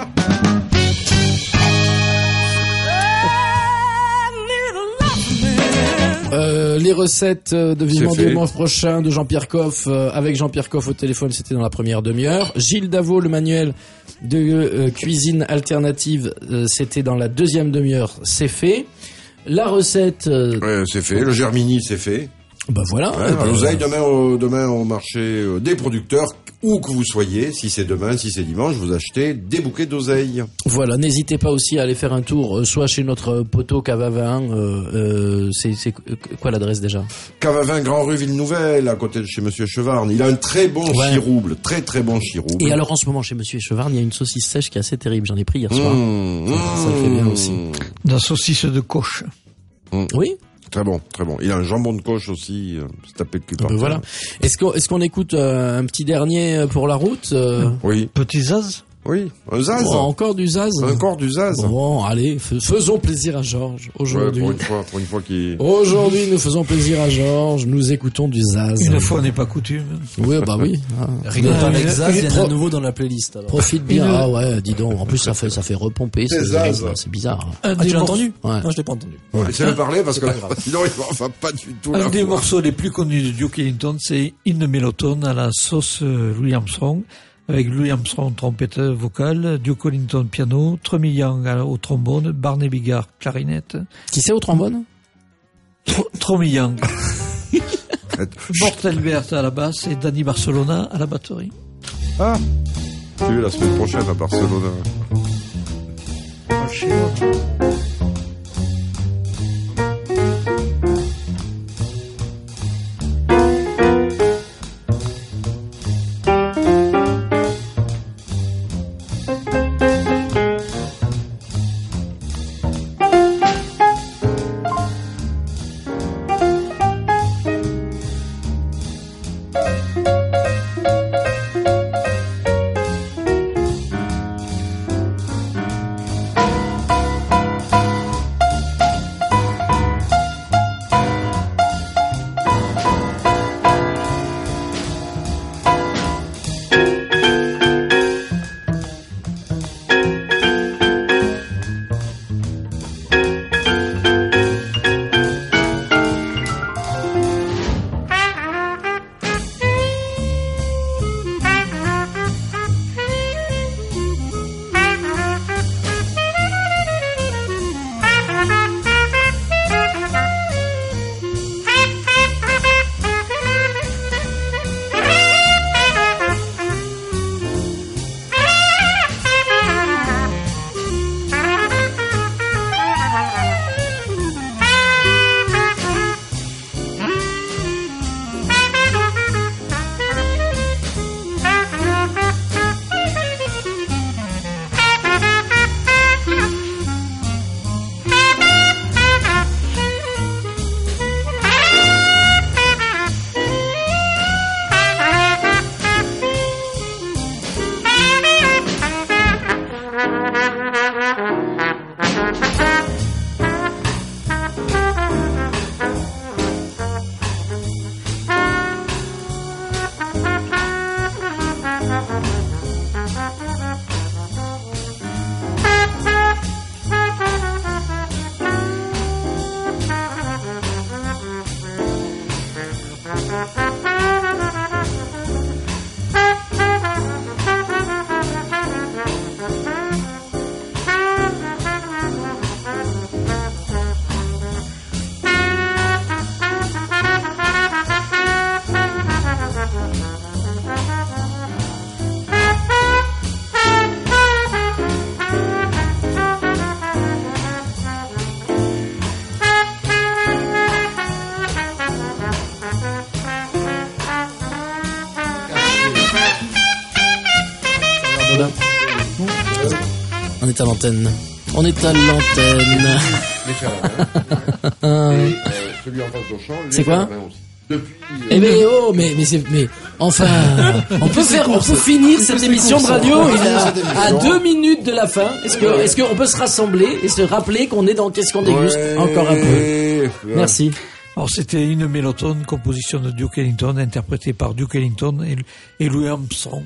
Les recettes de Vivement Dimanche prochain de Jean-Pierre Coff, avec Jean-Pierre Coff au téléphone, c'était dans la première demi-heure. Gilles Davot, le manuel de cuisine alternative, c'était dans la deuxième demi-heure, c'est fait. La recette... c'est fait. Le germini, c'est fait. Voilà. L'oseille demain au marché des producteurs, où que vous soyez, si c'est demain, si c'est dimanche, vous achetez des bouquets d'oseille. Voilà, n'hésitez pas aussi à aller faire un tour, soit chez notre poteau Cavavin, c'est quoi l'adresse déjà? Cavavin, Grand Rue Ville-Nouvelle, à côté de chez Monsieur Chevarne. Il a un très bon chirouble, très bon chirouble. Et alors en ce moment chez Monsieur Chevarne, il y a une saucisse sèche qui est assez terrible, j'en ai pris hier soir. Ça fait bien aussi. La saucisse de coche. Oui. Très bon. Il a un jambon de coche aussi, c'est tapé de cul par terre. Voilà. Est-ce qu'on écoute un petit dernier pour la route? Oui. Petit Zaz? Oui, un Zaz. Encore du Zaz. Encore du Zaz. Bon, allez, faisons plaisir à Georges aujourd'hui. Pour une fois qu'il... Aujourd'hui, nous faisons plaisir à Georges. Nous écoutons du Zaz. Une fois n'est pas coutume. Oui, oui. Rigole pas avec Zaz, il y en a nouveau dans la playlist. Alors. Profite bien. Ah ouais, dis donc. En plus, ça fait repomper. C'est bizarre. Tu l'as entendu? Ouais. Non, je l'ai pas entendu. Laissez-le parler parce que sinon il va pas du tout. Un des morceaux les plus connus de Duke Ellington, c'est In the Mellotone à la sauce Louis Armstrong. Avec Louis Armstrong trompette vocale, Duke Ellington piano, Tremillian au trombone, Barney Bigard clarinette. Qui c'est au trombone? Tremillian. Mort Elbert à la basse et Danny Barcelona à la batterie. Ah, tu es la semaine prochaine à Barcelona. Voilà. On est à l'antenne. On est à l'antenne. Les fers à main. Et celui en face d'Auchan, C'est quoi? Depuis. Mais enfin, on peut finir cette émission de radio. Il est à 2 minutes de la fin. Est-ce qu'on peut se rassembler et se rappeler qu'on est dans Qu'est-ce qu'on déguste encore un peu? Merci. Alors c'était une mélotone, composition de Duke Ellington, interprétée par Duke Ellington et Louis Armstrong.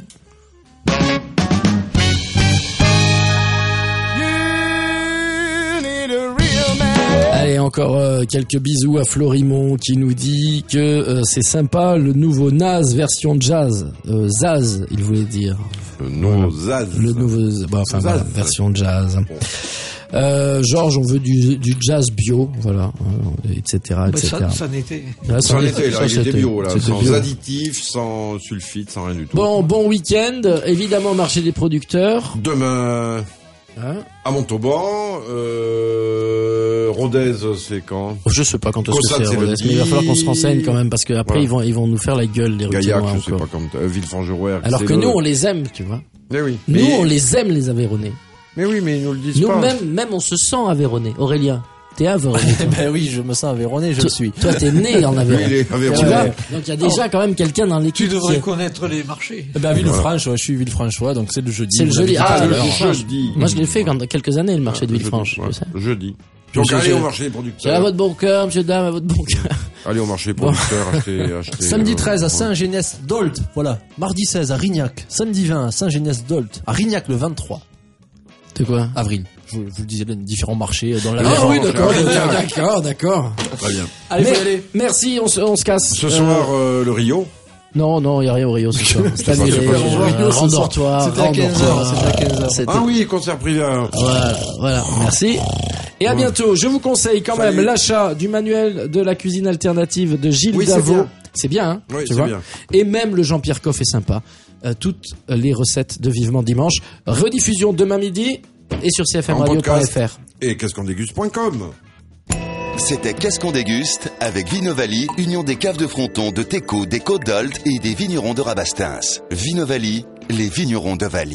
Allez, encore quelques bisous à Florimond qui nous dit que c'est sympa le nouveau Nas version jazz. Zaz, il voulait dire. Le nouveau Zaz. Le nouveau, Zaz. voilà, version jazz. Georges, on veut du jazz bio, voilà, etc., etc. Ça n'était. Là, Ça il était bio, là, sans bio. additifs, sans sulfite, sans rien du tout. Bon week-end, évidemment, marché des producteurs. Demain, à Montauban, Rodez, c'est quand? Je sais pas quand est-ce que c'est, le mais il va falloir qu'on se renseigne quand même, parce que après ils vont nous faire la gueule, les Gaillac, Rutinois, je sais pas, comme Villefranche-Rouergue. alors que nous, on les aime, tu vois. Mais oui. Nous, on les aime, les Aveyronnais. Mais oui, mais ils nous le disent Nous, pas. même, on se sent Aveyronnais. Aurélien, t'es Aveyronnais. Ben oui, je me sens Aveyronais, je le suis. Toi, t'es né en Aveyron. Oui, il est Aveyron. Tu vois? Ouais. Donc, il y a déjà quand même quelqu'un dans l'équipe. Tu devrais qui- connaître les marchés. Ben Villefranche, ouais, je suis Villefranchois, donc c'est le jeudi. C'est le Vous jeudi. l'avez dit Ah, tout à le l'heure. jeudi. Moi, je l'ai fait quand quelques années, le marché de Villefranche. Ouais, tu sais. jeudi. Donc, allez au marché des producteurs. C'est à votre bon cœur, monsieur, dame, à votre bon cœur. Allez au marché des producteurs, acheter. Samedi 13 à Saint-Génès-d'Olt, voilà. Mardi 16 à Rignac. Samedi 20 à Saint-Génès-d'Olt. À Rignac le 23 C'est quoi? avril. Je vous le disais, les différents marchés dans la Ah oui, d'accord, Rignac. d'accord. Très bien. Allez, faut y aller. Merci, on se casse. Ce soir, le Rio. Non, il n'y a rien au Rio ce soir. C'est pas annulé. possible. Rendors-toi. C'était à 15h. C'était- Ah oui, concert privé. Voilà, merci. Et à bientôt. Je vous conseille quand même Salut. l'achat du manuel de la cuisine alternative de Gilles Oui, c'est Davot. bien. C'est bien, hein? Oui, tu c'est vois. bien. Et même le Jean-Pierre Coff est sympa. Toutes les recettes de Vivement Dimanche. Rediffusion demain midi et sur cfmradio.fr. Et qu'est-ce qu'on déguste.com. C'était Qu'est-ce qu'on déguste avec Vinovali, Union des caves de Fronton, de Teco, des Côtes d'Olt et des vignerons de Rabastens. Vinovali, les vignerons de Vali.